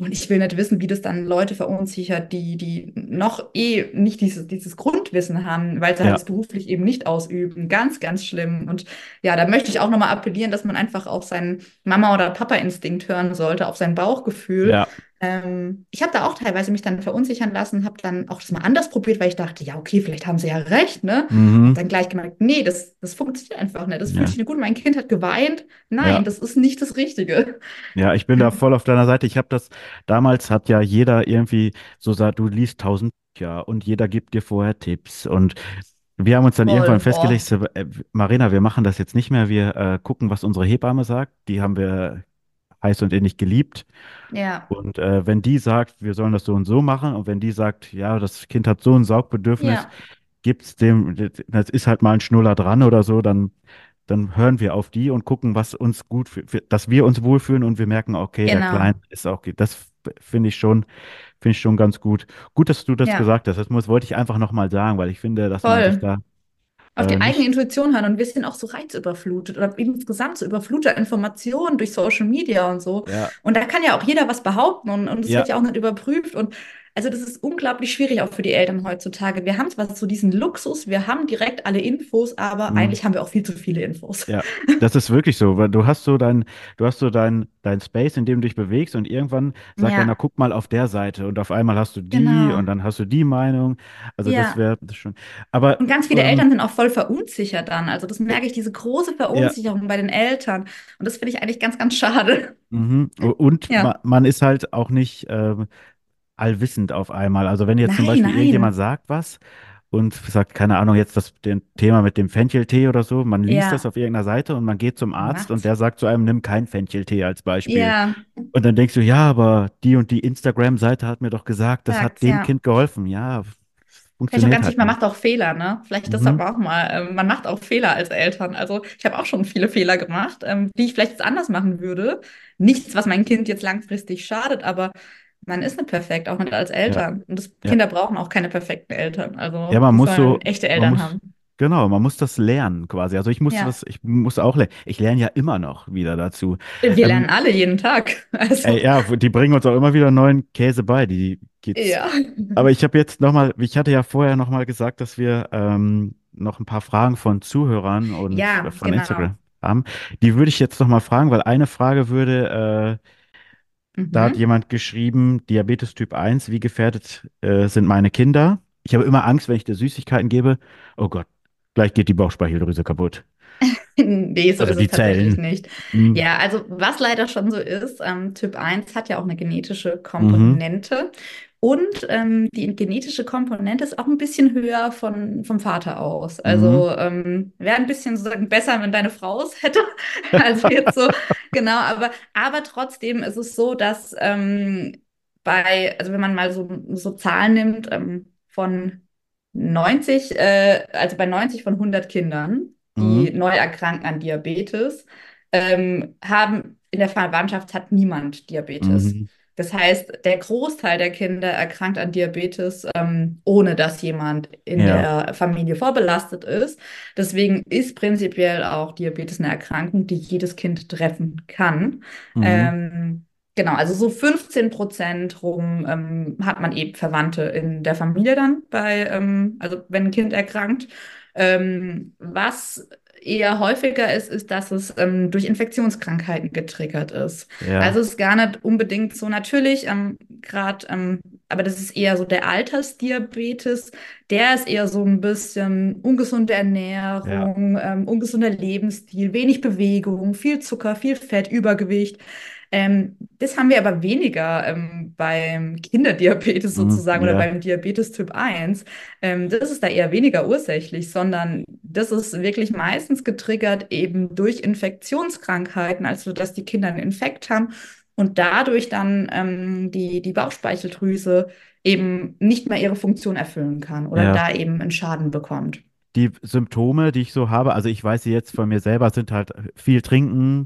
Und ich will nicht wissen, wie das dann Leute verunsichert, die, die noch eh nicht dieses, dieses Grundwissen haben, weil sie halt Ja, das beruflich eben nicht ausüben. Ganz, ganz schlimm. Und ja, da möchte ich auch nochmal appellieren, dass man einfach auf seinen Mama- oder Papa-Instinkt hören sollte, auf sein Bauchgefühl. ja. Ähm, ich habe da auch teilweise mich dann verunsichern lassen, habe dann auch das mal anders probiert, weil ich dachte, ja, okay, vielleicht haben sie ja recht, ne? Habe Mhm. dann gleich gemerkt, nee, das, das funktioniert einfach nicht. Das fühlt Ja, sich nicht gut. Mein Kind hat geweint. Nein, ja. das ist nicht das Richtige. Ja, ich bin da voll auf deiner Seite. Ich habe das, damals hat ja jeder irgendwie so gesagt, du liest tausend Bücher und jeder gibt dir vorher Tipps. Und wir haben uns dann irgendwann Voll, festgelegt, boah. so, äh, Marina, wir machen das jetzt nicht mehr. Wir äh, gucken, was unsere Hebamme sagt. Die haben wir heiß und innig geliebt. Ja, Und äh, wenn die sagt, wir sollen das so und so machen, und wenn die sagt, ja, das Kind hat so ein Saugbedürfnis, ja, gibt's dem, das ist halt mal ein Schnuller dran oder so, dann, dann hören wir auf die und gucken, was uns gut, für, für, dass wir uns wohlfühlen und wir merken, okay, der Kleine genau. ist auch, das f- finde ich schon, finde ich schon ganz gut. Gut, dass du das Ja, gesagt hast. Das muss, wollte ich einfach nochmal sagen, weil ich finde, dass man sich voll. da Auf äh, die eigene nicht, Intuition hören und wir sind auch so reizüberflutet oder insgesamt so überflutet Informationen durch Social Media und so. ja, Und da kann ja auch jeder was behaupten und, und es wird ja, ja auch nicht überprüft. Und also das ist unglaublich schwierig auch für die Eltern heutzutage. Wir haben zwar so diesen Luxus, wir haben direkt alle Infos, aber mm, eigentlich haben wir auch viel zu viele Infos. ja, das ist wirklich so, weil du hast so dein, du hast so dein, dein Space, in dem du dich bewegst und irgendwann sagt einer, Ja, guck mal auf der Seite und auf einmal hast du die und genau. dann hast du die Meinung. Also das Ja. wäre schon, aber Und ganz viele ähm, Eltern sind auch voll verunsichert dann. Also das merke ich, diese große ja. Verunsicherung bei den Eltern. Und das finde ich eigentlich ganz, ganz schade. Mhm. Und ma Ja. man ist halt auch nicht ähm, allwissend auf einmal. Also wenn jetzt zum Nein, Beispiel irgendjemand nein. sagt was und sagt, keine Ahnung, jetzt das den Thema mit dem Fencheltee oder so, man liest das Ja. auf irgendeiner Seite und man geht zum Arzt und Macht's. der sagt zu einem, nimm kein Fencheltee als Beispiel. Ja, Und dann denkst du, ja, aber die und die Instagram-Seite hat mir doch gesagt, das hat sagt's, dem ja. Kind geholfen. Ja, Vielleicht auch funktioniert ganz wichtig, halt man nicht. macht auch Fehler, ne? Vielleicht deshalb Mhm. auch mal. Ähm, man macht auch Fehler als Eltern. Also ich habe auch schon viele Fehler gemacht, ähm, die ich vielleicht jetzt anders machen würde. Nichts, was mein Kind jetzt langfristig schadet, aber man ist nicht perfekt, auch nicht als Ja, Eltern. Und das, ja. Kinder brauchen auch keine perfekten Eltern. Ja, Also man die muss sollen so, echte man Eltern muss, haben. genau, man muss das lernen quasi. Also ich musste Ja. das, ich muss auch lernen. Ich lerne ja immer noch wieder dazu. Wir lernen Ähm, alle jeden Tag. Ey, Also, ja, die bringen uns auch immer wieder neuen Käse bei, die Kids. ja. Aber ich habe jetzt nochmal, ich hatte ja vorher nochmal gesagt, dass wir ähm, noch ein paar Fragen von Zuhörern und Ja, von genau. Instagram haben. Die würde ich jetzt nochmal fragen, weil eine Frage würde, äh, da hat Mhm. jemand geschrieben, Diabetes Typ eins, wie gefährdet äh, sind meine Kinder? Ich habe immer Angst, wenn ich dir Süßigkeiten gebe. Oh Gott, gleich geht die Bauchspeicheldrüse kaputt. Nee, so Also ist es die tatsächlich Zellen. nicht. Mhm. Ja, also was leider schon so ist, ähm, Typ eins hat ja auch eine genetische Mhm. Komponente und ähm, die genetische Komponente ist auch ein bisschen höher von, vom Vater aus. Mhm. Also ähm, wäre ein bisschen sozusagen besser, wenn deine Frau es hätte. Also jetzt so, genau, aber, aber trotzdem ist es so, dass ähm, bei, also wenn man mal so, so Zahlen nimmt, ähm, von neunzig, äh, also bei neunzig von hundert Kindern, die Mhm. neu erkranken an Diabetes, ähm, haben in der Verwandtschaft hat niemand Diabetes. Mhm. Das heißt, der Großteil der Kinder erkrankt an Diabetes, ähm, ohne dass jemand in Ja. der Familie vorbelastet ist. Deswegen ist prinzipiell auch Diabetes eine Erkrankung, die jedes Kind treffen kann. Mhm. Ähm, Genau, also so fünfzehn Prozent rum ähm, hat man eben Verwandte in der Familie dann bei, ähm, also wenn ein Kind erkrankt. Ähm, was eher häufiger ist, ist, dass es ähm, durch Infektionskrankheiten getriggert ist. Ja. Also es ist gar nicht unbedingt so natürlich, ähm, gerade, ähm, aber das ist eher so der Altersdiabetes. Der ist eher so ein bisschen ungesunde Ja. Ernährung, ähm, ungesunder Lebensstil, wenig Bewegung, viel Zucker, viel Fett, Übergewicht. Ähm, das haben wir aber weniger ähm, beim Kinderdiabetes Mhm. sozusagen oder Ja. beim Diabetes Typ eins. Ähm, das ist da eher weniger ursächlich, sondern das ist wirklich meistens getriggert eben durch Infektionskrankheiten, also dass die Kinder einen Infekt haben und dadurch dann ähm, die, die Bauchspeicheldrüse eben nicht mehr ihre Funktion erfüllen kann oder Ja. da eben einen Schaden bekommt. Die Symptome, die ich so habe, also ich weiß sie jetzt von mir selber, sind halt viel Trinken,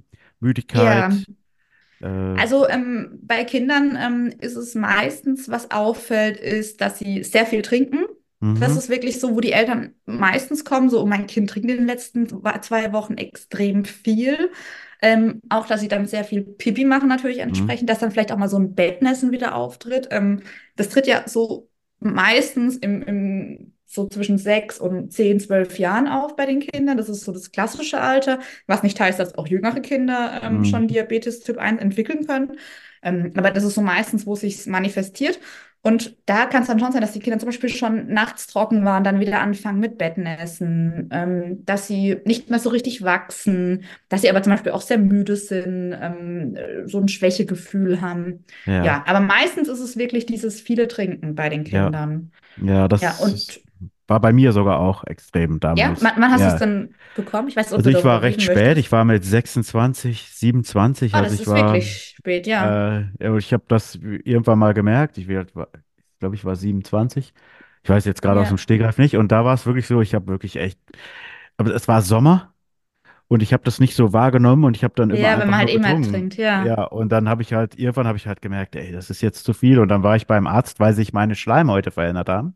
Ja, Müdigkeit. Äh, also ähm, bei Kindern ähm, ist es meistens, was auffällt, ist, dass sie sehr viel trinken. Das mhm. ist wirklich so, wo die Eltern meistens kommen, so, oh, mein Kind trinkt in den letzten wa- zwei Wochen extrem viel. Ähm, auch, dass sie dann sehr viel Pipi machen, natürlich Mhm. entsprechend, dass dann vielleicht auch mal so ein Bettnässen wieder auftritt. Ähm, das tritt ja so meistens im, im, so zwischen sechs und zehn, zwölf Jahren auf bei den Kindern. Das ist so das klassische Alter, was nicht heißt, dass auch jüngere Kinder ähm, schon Mhm. Diabetes Typ eins entwickeln können. Ähm, aber das ist so meistens, wo es sich manifestiert. Und da kann es dann schon sein, dass die Kinder zum Beispiel schon nachts trocken waren, dann wieder anfangen mit Bettnässen, ähm, dass sie nicht mehr so richtig wachsen, dass sie aber zum Beispiel auch sehr müde sind, ähm, äh, so ein Schwächegefühl haben. Ja, Ja, aber meistens ist es wirklich dieses viele Trinken bei den ja, Kindern. ja, Ja, das ist, und war bei mir sogar auch extrem ja, damals. wann, wann hast du es Ja, denn bekommen? Ich weiß nicht, ob also du ich war darüber recht reden spät, ich möchtest. war mit sechsundzwanzig, siebenundzwanzig, Ah, also das ich ist war, wirklich spät, ja. äh, ja, ich habe das irgendwann mal gemerkt, ich, werd- war- ich glaube, ich war siebenundzwanzig, ich weiß jetzt gerade aus dem Ja. Stegreif nicht, und da war es wirklich so, ich habe wirklich echt, aber es war Sommer und ich habe das nicht so wahrgenommen und ich habe dann immer Ja, wenn einfach man halt nur immer getrunken. trinkt, ja. Ja, und dann habe ich halt, irgendwann habe ich halt gemerkt, ey, das ist jetzt zu viel, und dann war ich beim Arzt, weil sich meine Schleimhäute verändert haben.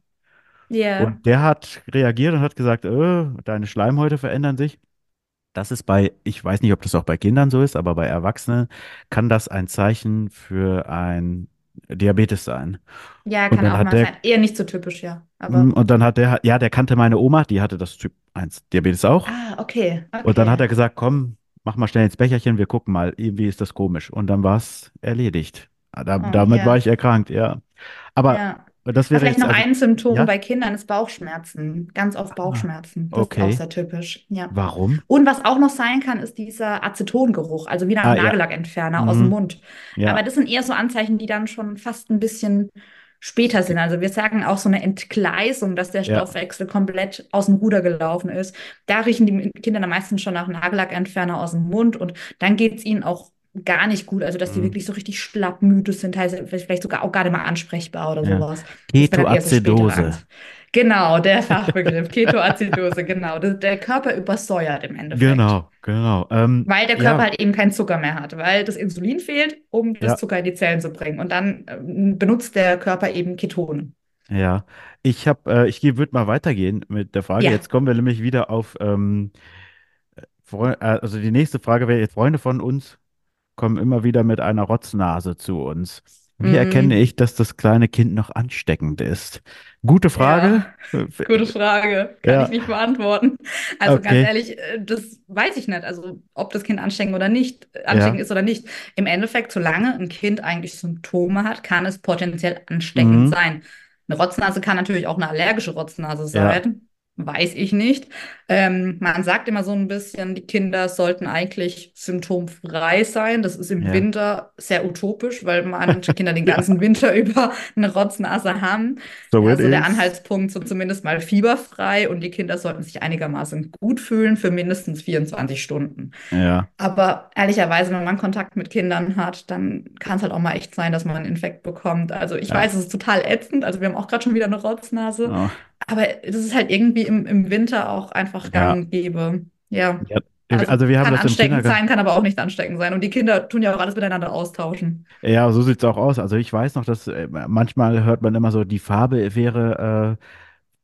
Ja. Und der hat reagiert und hat gesagt, äh, deine Schleimhäute verändern sich. Das ist bei, ich weiß nicht, ob das auch bei Kindern so ist, aber bei Erwachsenen kann das ein Zeichen für ein Diabetes sein. Ja, Und kann dann auch hat mal der, sein. Eher nicht so typisch, ja. mm, Aber. und dann hat der, ja, der kannte meine Oma, die hatte das Typ eins Diabetes auch. Ah, okay, Und dann hat okay. er gesagt, komm, mach mal schnell ins Becherchen, wir gucken mal, irgendwie ist das komisch. Und dann war es erledigt. Da, Oh, damit war ja. ich erkrankt, ja. Aber Ja. das Ah, wäre vielleicht jetzt, noch also, ein Symptom ja, bei Kindern ist Bauchschmerzen. Ganz oft ah, Bauchschmerzen. Das ist auch okay. sehr typisch. Ja. Warum? Und was auch noch sein kann, ist dieser Acetongeruch, also wie nach Ah, ja. Nagellackentferner aus dem Mhm. Mund. Ja. Aber das sind eher so Anzeichen, die dann schon fast ein bisschen später sind. Also wir sagen auch so eine Entgleisung, dass der Ja. Stoffwechsel komplett aus dem Ruder gelaufen ist. Da riechen die Kinder dann meistens schon nach Nagellackentferner aus dem Mund und dann geht es ihnen auch gar nicht gut. Also dass die Mhm. wirklich so richtig schlappmüde sind, teilweise vielleicht sogar auch gar nicht mal ansprechbar oder Ja. sowas. Das wäre dann eher so spätere Ketoazidose. Angst. Genau, der Fachbegriff, Ketoacidose, genau. Das, der Körper übersäuert im Endeffekt. Genau, genau. Ähm, Weil der Körper ja, halt eben keinen Zucker mehr hat, weil das Insulin fehlt, um das ja, Zucker in die Zellen zu bringen. Und dann ähm, benutzt der Körper eben Ketone. ja. Ich habe, äh, ich würde mal weitergehen mit der Frage. Ja. Jetzt kommen wir nämlich wieder auf, ähm, Freu äh, also die nächste Frage wäre jetzt, Freunde von uns kommen immer wieder mit einer Rotznase zu uns. Wie erkenne Mhm. ich, dass das kleine Kind noch ansteckend ist? Gute Frage. Ja, Äh, gute Frage. Kann ich Ja, nicht beantworten. Also ganz okay. ehrlich, äh, das weiß ich nicht. Also ob das Kind ansteckend oder nicht, äh, ansteckend Ja. ist oder nicht. Im Endeffekt, solange ein Kind eigentlich Symptome hat, kann es potenziell ansteckend Mhm. sein. Eine Rotznase kann natürlich auch eine allergische Rotznase Ja. sein. Weiß ich nicht. Ähm, man sagt immer so ein bisschen, die Kinder sollten eigentlich symptomfrei sein. Das ist im Ja. Winter sehr utopisch, weil manche Kinder den Ja. ganzen Winter über eine Rotznase haben. So Ja, it so der is. Anhaltspunkt, so zumindest mal fieberfrei und die Kinder sollten sich einigermaßen gut fühlen für mindestens vierundzwanzig Stunden. Ja. Aber ehrlicherweise, wenn man Kontakt mit Kindern hat, dann kann es halt auch mal echt sein, dass man einen Infekt bekommt. Also ich Ja. weiß, es ist total ätzend. Also wir haben auch gerade schon wieder eine Rotznase. Oh. Aber das ist halt irgendwie im, im Winter auch einfach gang Ja. und gäbe. Ja. Ja. Also Also wir haben kann das im ansteckend Kindergarten. sein, kann aber auch nicht ansteckend sein. Und die Kinder tun ja auch alles miteinander austauschen. Ja, so sieht es auch aus. Also ich weiß noch, dass äh, manchmal hört man immer so, die Farbe wäre äh,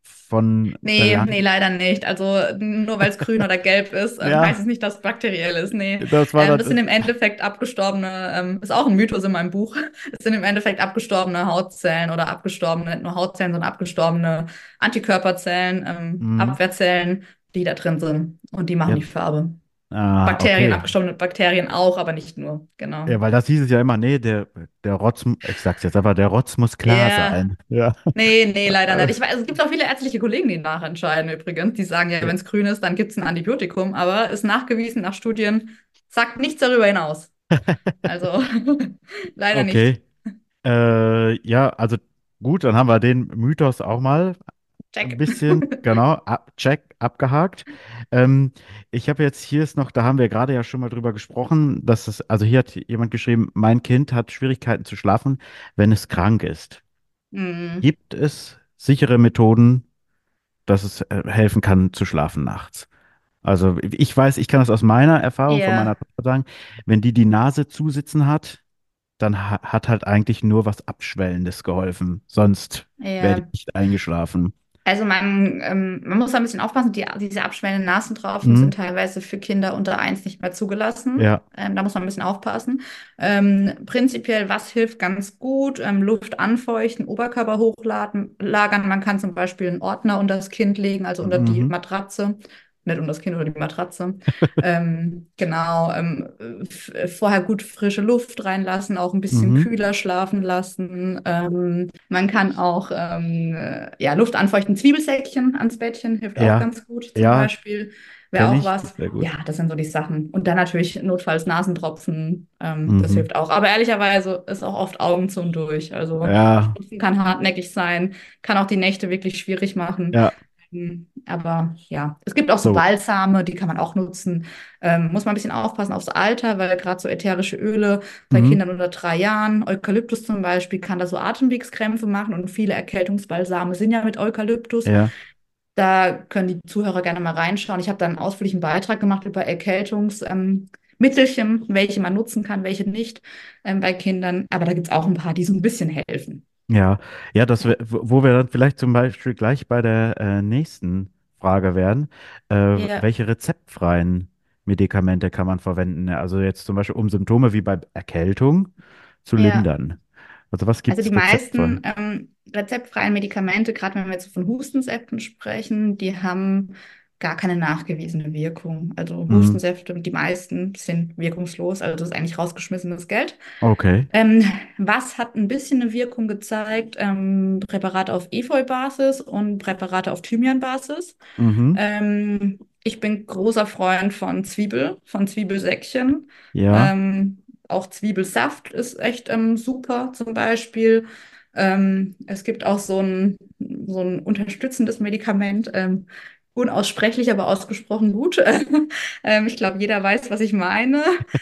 von Nee, Belang. nee, leider nicht. Also nur weil es grün oder gelb ist, ähm, heißt Ja, es nicht, dass es bakteriell ist. Nee, das war ähm, das sind das. im Endeffekt abgestorbene, ähm, ist auch ein Mythos in meinem Buch. Es sind im Endeffekt abgestorbene Hautzellen oder abgestorbene, nicht nur Hautzellen, sondern abgestorbene Antikörperzellen, ähm, Mhm. Abwehrzellen, die da drin sind. Und die machen Ja, die Farbe. ah, Bakterien, okay. abgestorbene Bakterien auch, aber nicht nur. Genau. Ja, weil das hieß es ja immer, nee, der, der Rotz, ich sag's jetzt aber, der Rotz muss klar Ja. sein. Ja. Nee, nee, leider Äh, nicht. Ich weiß, es gibt auch viele ärztliche Kollegen, die nachentscheiden übrigens. Die sagen ja, ja. wenn es grün ist, dann gibt es ein Antibiotikum, aber ist nachgewiesen nach Studien, sagt nichts darüber hinaus. Also leider nicht. Okay. Äh, ja, also gut, dann haben wir den Mythos auch mal ein Check. bisschen, genau, ab, check, abgehakt. Ähm, ich habe jetzt, hier ist noch, da haben wir gerade ja schon mal drüber gesprochen, dass es, also hier hat jemand geschrieben, mein Kind hat Schwierigkeiten zu schlafen, wenn es krank ist. Hm, Gibt es sichere Methoden, dass es äh, helfen kann zu schlafen nachts? Also ich weiß, ich kann das aus meiner Erfahrung von meiner ja, Tochter sagen, wenn die die Nase zusitzen hat, dann ha hat halt eigentlich nur was Abschwellendes geholfen. Sonst wäre die ja. nicht eingeschlafen. Also man, ähm, man muss da ein bisschen aufpassen, die, diese abschwellenden Nasentropfen Mhm. sind teilweise für Kinder unter eins nicht mehr zugelassen. Ja. Ähm, da muss man ein bisschen aufpassen. Ähm, prinzipiell, was hilft ganz gut? Ähm, Luft anfeuchten, Oberkörper hochladen, lagern. Man kann zum Beispiel einen Ordner unter das Kind legen, also unter die Mhm. Matratze. Nicht unter das Kind, unter die Matratze. Ähm, genau. Ähm, f- vorher gut frische Luft reinlassen, auch ein bisschen Mhm. kühler schlafen lassen. Ähm, man kann auch ähm, äh, ja, Luft anfeuchten, Zwiebelsäckchen ans Bettchen, hilft auch Ja. ganz gut zum Ja, Beispiel. Wäre kenne auch ich. was. Sehr Ja, gut. das sind so die Sachen. Und dann natürlich notfalls Nasentropfen, ähm, das Mhm. hilft auch. Aber ehrlicherweise ist auch oft Augen zu und durch. Also Ja. Schnupfen kann hartnäckig sein, kann auch die Nächte wirklich schwierig machen. Ja. Ähm, Aber ja, es gibt auch so So. Balsame, die kann man auch nutzen. Ähm, muss man ein bisschen aufpassen aufs Alter, weil gerade so ätherische Öle bei Mhm. Kindern unter drei Jahren, Eukalyptus zum Beispiel, kann da so Atemwegskrämpfe machen und viele Erkältungsbalsame sind ja mit Eukalyptus. Ja. Da können die Zuhörer gerne mal reinschauen. Ich habe da einen ausführlichen Beitrag gemacht über Erkältungsmittelchen, ähm, welche man nutzen kann, welche nicht ähm, bei Kindern. Aber da gibt es auch ein paar, die so ein bisschen helfen. Ja, ja, das Ja. wär, wo wo wir dann vielleicht zum Beispiel gleich bei der äh, nächsten Frage wären. Äh, Ja, welche rezeptfreien Medikamente kann man verwenden? Ja, also jetzt zum Beispiel, um Symptome wie bei Erkältung zu ja. lindern. Also was Also gibt die es rezeptfrei? meisten ähm, rezeptfreien Medikamente, gerade wenn wir jetzt von Hustensäften sprechen, die haben gar keine nachgewiesene Wirkung. Also Mhm. Hustensäfte, die meisten sind wirkungslos, also das ist eigentlich rausgeschmissenes Geld. Okay. Ähm, was hat ein bisschen eine Wirkung gezeigt? Ähm, Präparate auf Efeu-Basis und Präparate auf Thymian-Basis. Mhm. Ähm, ich bin großer Freund von Zwiebel, von Zwiebelsäckchen. Ja, Ähm, auch Zwiebelsaft ist echt ähm, super zum Beispiel. Ähm, es gibt auch so ein, so ein unterstützendes Medikament, ähm, unaussprechlich, aber ausgesprochen gut. ähm, ich glaube, jeder weiß, was ich meine.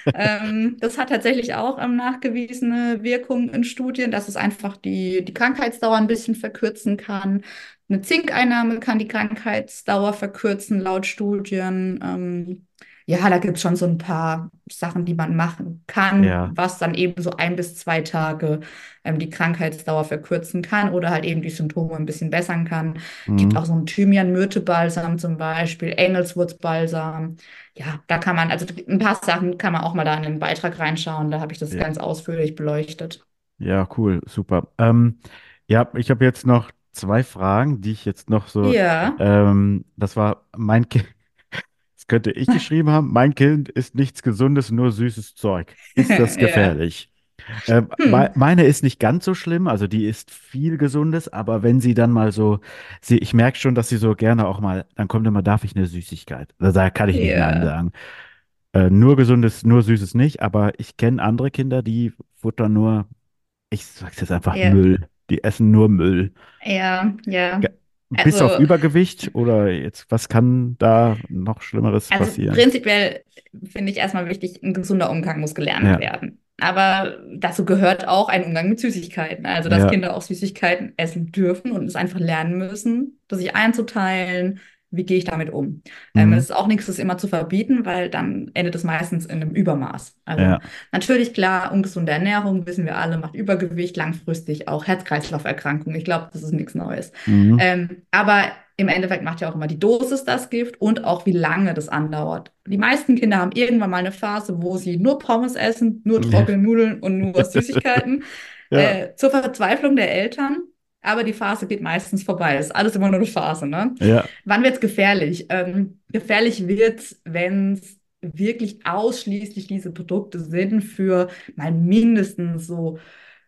Ähm, das hat tatsächlich auch ähm, nachgewiesene Wirkungen in Studien, dass es einfach die, die Krankheitsdauer ein bisschen verkürzen kann. Eine Zinkeinnahme kann die Krankheitsdauer verkürzen, laut Studien. Ähm, ja, da gibt es schon so ein paar Sachen, die man machen kann, ja. was dann eben so ein bis zwei Tage ähm, die Krankheitsdauer verkürzen kann oder halt eben die Symptome ein bisschen bessern kann. Gibt Mhm. auch so einen Thymian-Myrte-Balsam zum Beispiel, Engelswurz-Balsam. Ja, da kann man, also ein paar Sachen kann man auch mal da in den Beitrag reinschauen. Da habe ich das Ja, ganz ausführlich beleuchtet. ja, cool, super. Ähm, ja, ich habe jetzt noch zwei Fragen, die ich jetzt noch so, Ja, ähm, das war mein Kind. Das könnte ich geschrieben haben. Mein Kind isst nichts Gesundes, nur süßes Zeug. Ist das ja. gefährlich? Ähm, mei- Hm. meine ist nicht ganz so schlimm, also die isst viel Gesundes, aber wenn sie dann mal so, sie, ich merke schon, dass sie so gerne auch mal, dann kommt immer, darf ich eine Süßigkeit? Also da kann ich nicht Nein Ja, sagen. Äh, nur Gesundes, nur Süßes nicht, aber ich kenne andere Kinder, die futtern nur, ich sag's jetzt einfach ja, Müll. Die essen nur Müll. ja, ja. Ge- Bis auf Also, Übergewicht oder jetzt, was kann da noch Schlimmeres also passieren? prinzipiell finde ich erstmal wichtig, ein gesunder Umgang muss gelernt Ja, werden. Aber dazu gehört auch ein Umgang mit Süßigkeiten. Also, dass ja. Kinder auch Süßigkeiten essen dürfen und es einfach lernen müssen, das sich einzuteilen. Wie gehe ich damit um? Ähm, es Mhm. ist auch nichts, das immer zu verbieten, weil dann endet es meistens in einem Übermaß. Also Ja. natürlich klar, ungesunde Ernährung, wissen wir alle, macht Übergewicht, langfristig auch Herz-Kreislauf-Erkrankungen. Ich glaube, das ist nichts Neues. Mhm. Ähm, aber im Endeffekt macht ja auch immer die Dosis das Gift und auch wie lange das andauert. Die meisten Kinder haben irgendwann mal eine Phase, wo sie nur Pommes essen, nur trockene Nudeln und nur Süßigkeiten, Ja, äh, zur Verzweiflung der Eltern. Aber die Phase geht meistens vorbei. Das ist alles immer nur eine Phase, ne? ja, Wann wird es gefährlich? Ähm, gefährlich wird es, wenn es wirklich ausschließlich diese Produkte sind für mal mindestens so,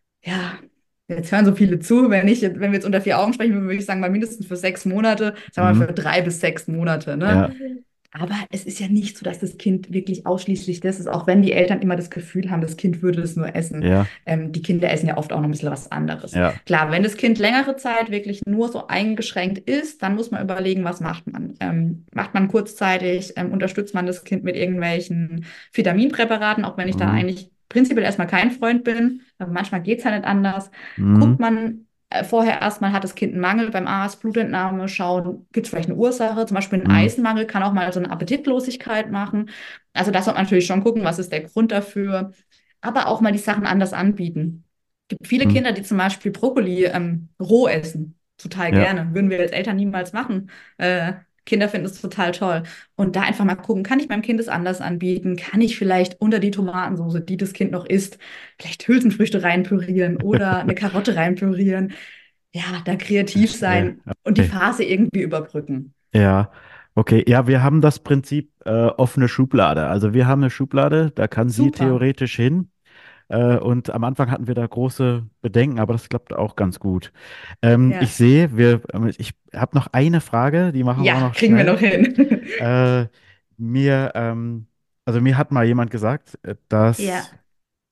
ja, jetzt hören so viele zu, wenn ich, wenn wir jetzt unter vier Augen sprechen, würde ich sagen, mal mindestens für sechs Monate, sagen wir mal mhm. für drei bis sechs Monate, ne? Ja, Aber es ist ja nicht so, dass das Kind wirklich ausschließlich das ist, auch wenn die Eltern immer das Gefühl haben, das Kind würde es nur essen. ja, Ähm, die Kinder essen ja oft auch noch ein bisschen was anderes. ja. Klar, wenn das Kind längere Zeit wirklich nur so eingeschränkt ist, dann muss man überlegen, was macht man. Ähm, macht man kurzzeitig, ähm, unterstützt man das Kind mit irgendwelchen Vitaminpräparaten, auch wenn ich da Mhm. eigentlich prinzipiell erstmal kein Freund bin. Aber manchmal geht es halt nicht anders. Mhm. Guckt man äh, vorher erstmal, hat das Kind einen Mangel beim Arzt, Blutentnahme, schauen, gibt es vielleicht eine Ursache? Zum Beispiel ein Mhm. Eisenmangel kann auch mal so eine Appetitlosigkeit machen. Also das sollte man natürlich schon gucken, was ist der Grund dafür. Aber auch mal die Sachen anders anbieten. Es gibt viele Mhm. Kinder, die zum Beispiel Brokkoli ähm, roh essen. total Ja. gerne. Würden wir als Eltern niemals machen. Äh, Kinder finden es total toll. Und da einfach mal gucken, kann ich meinem Kind es anders anbieten? Kann ich vielleicht unter die Tomatensauce, die das Kind noch isst, vielleicht Hülsenfrüchte reinpürieren oder eine Karotte reinpürieren? Ja, da kreativ Verstehe. sein und die Okay. Phase irgendwie überbrücken. Ja, okay. Ja, wir haben das Prinzip äh, offene Schublade. Also wir haben eine Schublade, da kann sie Super. theoretisch hin. Äh, und am Anfang hatten wir da große Bedenken, aber das klappt auch ganz gut. Ähm, ich Ja. sehe, wir, ähm, ich habe noch eine Frage, die machen wir auch Ja, noch kriegen wir schnell. noch hin. Äh, mir, ähm, also mir hat mal jemand gesagt, äh, dass Ja.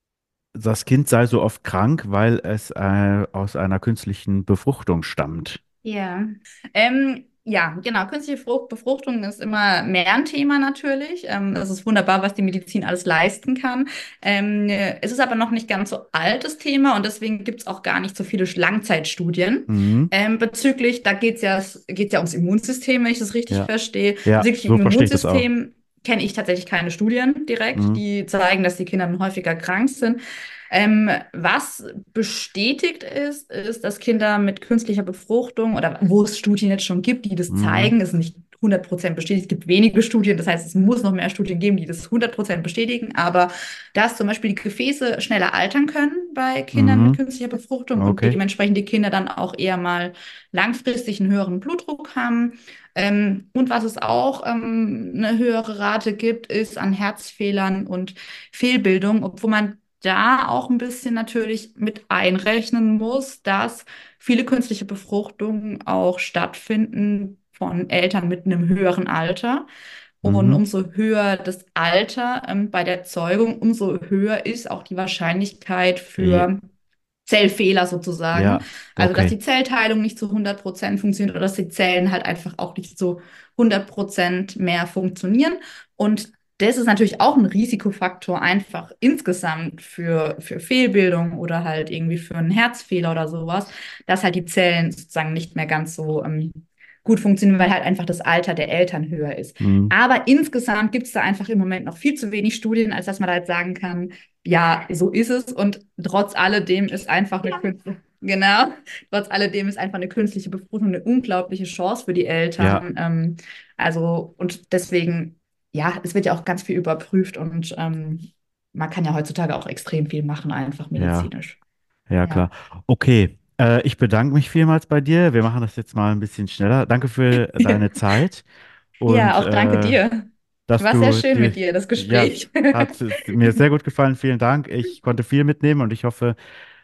das Kind sei so oft krank, weil es äh, aus einer künstlichen Befruchtung stammt. Ja. Ähm, ja, genau. Künstliche Frucht, Befruchtung ist immer mehr ein Thema natürlich. Ähm, das ist wunderbar, was die Medizin alles leisten kann. Ähm, äh, es ist aber noch nicht ganz so altes Thema und deswegen gibt es auch gar nicht so viele Langzeitstudien. Mhm. Ähm, bezüglich, da geht es ja, geht's ja ums Immunsystem, wenn ich das richtig Ja, verstehe. ja, Bezüglich dem so verstehe ich das auch. Immunsystem kenne ich tatsächlich keine Studien direkt, Mhm. die zeigen, dass die Kinder häufiger krank sind. Ähm, was bestätigt ist, ist, dass Kinder mit künstlicher Befruchtung oder wo es Studien jetzt schon gibt, die das Mhm. zeigen, ist nicht hundert Prozent bestätigt. Es gibt wenige Studien, das heißt, es muss noch mehr Studien geben, die das hundert Prozent bestätigen. Aber dass zum Beispiel die Gefäße schneller altern können bei Kindern mit Mhm. künstlicher Befruchtung und Okay. dementsprechend die Kinder dann auch eher mal langfristig einen höheren Blutdruck haben. Ähm, und was es auch ähm, eine höhere Rate gibt, ist an Herzfehlern und Fehlbildung, obwohl man da auch ein bisschen natürlich mit einrechnen muss, dass viele künstliche Befruchtungen auch stattfinden von Eltern mit einem höheren Alter. Und Mhm. umso höher das Alter ähm, bei der Zeugung, umso höher ist auch die Wahrscheinlichkeit Ja, für Zellfehler sozusagen. ja, Also, dass okay. die Zellteilung nicht zu hundert Prozent funktioniert oder dass die Zellen halt einfach auch nicht zu hundert Prozent mehr funktionieren. Und das ist natürlich auch ein Risikofaktor einfach insgesamt für, für Fehlbildung oder halt irgendwie für einen Herzfehler oder sowas, dass halt die Zellen sozusagen nicht mehr ganz so ähm, gut funktionieren, weil halt einfach das Alter der Eltern höher ist. Mhm. Aber insgesamt gibt es da einfach im Moment noch viel zu wenig Studien, als dass man da jetzt sagen kann, ja, so ist es. Und trotz alledem ist einfach eine künstliche, genau, trotz alledem ist einfach eine künstliche Befruchtung eine unglaubliche Chance für die Ja, Eltern. Ähm, also, und deswegen, ja, es wird ja auch ganz viel überprüft und ähm, man kann ja heutzutage auch extrem viel machen, einfach ja, medizinisch. ja, klar. Ja. Okay, äh, ich bedanke mich vielmals bei dir. Wir machen das jetzt mal ein bisschen schneller. Danke für deine Zeit und Ja, auch danke äh, dir. dass War sehr du schön die, mit dir, das ja, Gespräch. hat es mir sehr gut gefallen. Vielen Dank. Ich konnte viel mitnehmen und ich hoffe,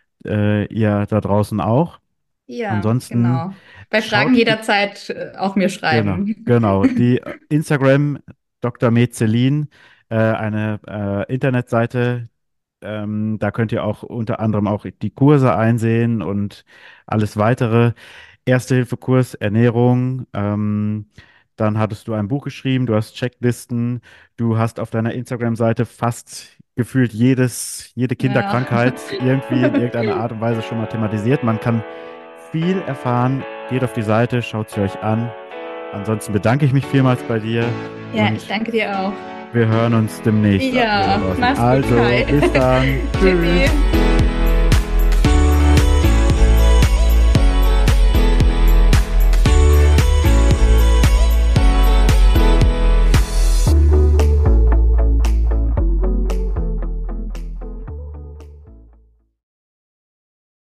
äh, ihr da draußen auch. Ja, Ansonsten genau. Bei Fragen schaut, jederzeit äh, auch mir genau, schreiben. genau. Die äh, Instagram Doktor Metzelin, äh, eine äh, Internetseite, ähm, da könnt ihr auch unter anderem auch die Kurse einsehen und alles weitere. Erste-Hilfe-Kurs, Ernährung. Ähm, dann hattest du ein Buch geschrieben, du hast Checklisten, du hast auf deiner Instagram-Seite fast gefühlt jedes, jede Ja. Kinderkrankheit irgendwie in irgendeiner Art und Weise schon mal thematisiert. Man kann viel erfahren. Geht auf die Seite, schaut sie euch an. Ansonsten bedanke ich mich vielmals bei dir Ja, ich und danke dir auch. wir hören uns demnächst wieder Ja, draußen. mach's gut, Also, Kai. bis dann. Tschüss. Tschüssi.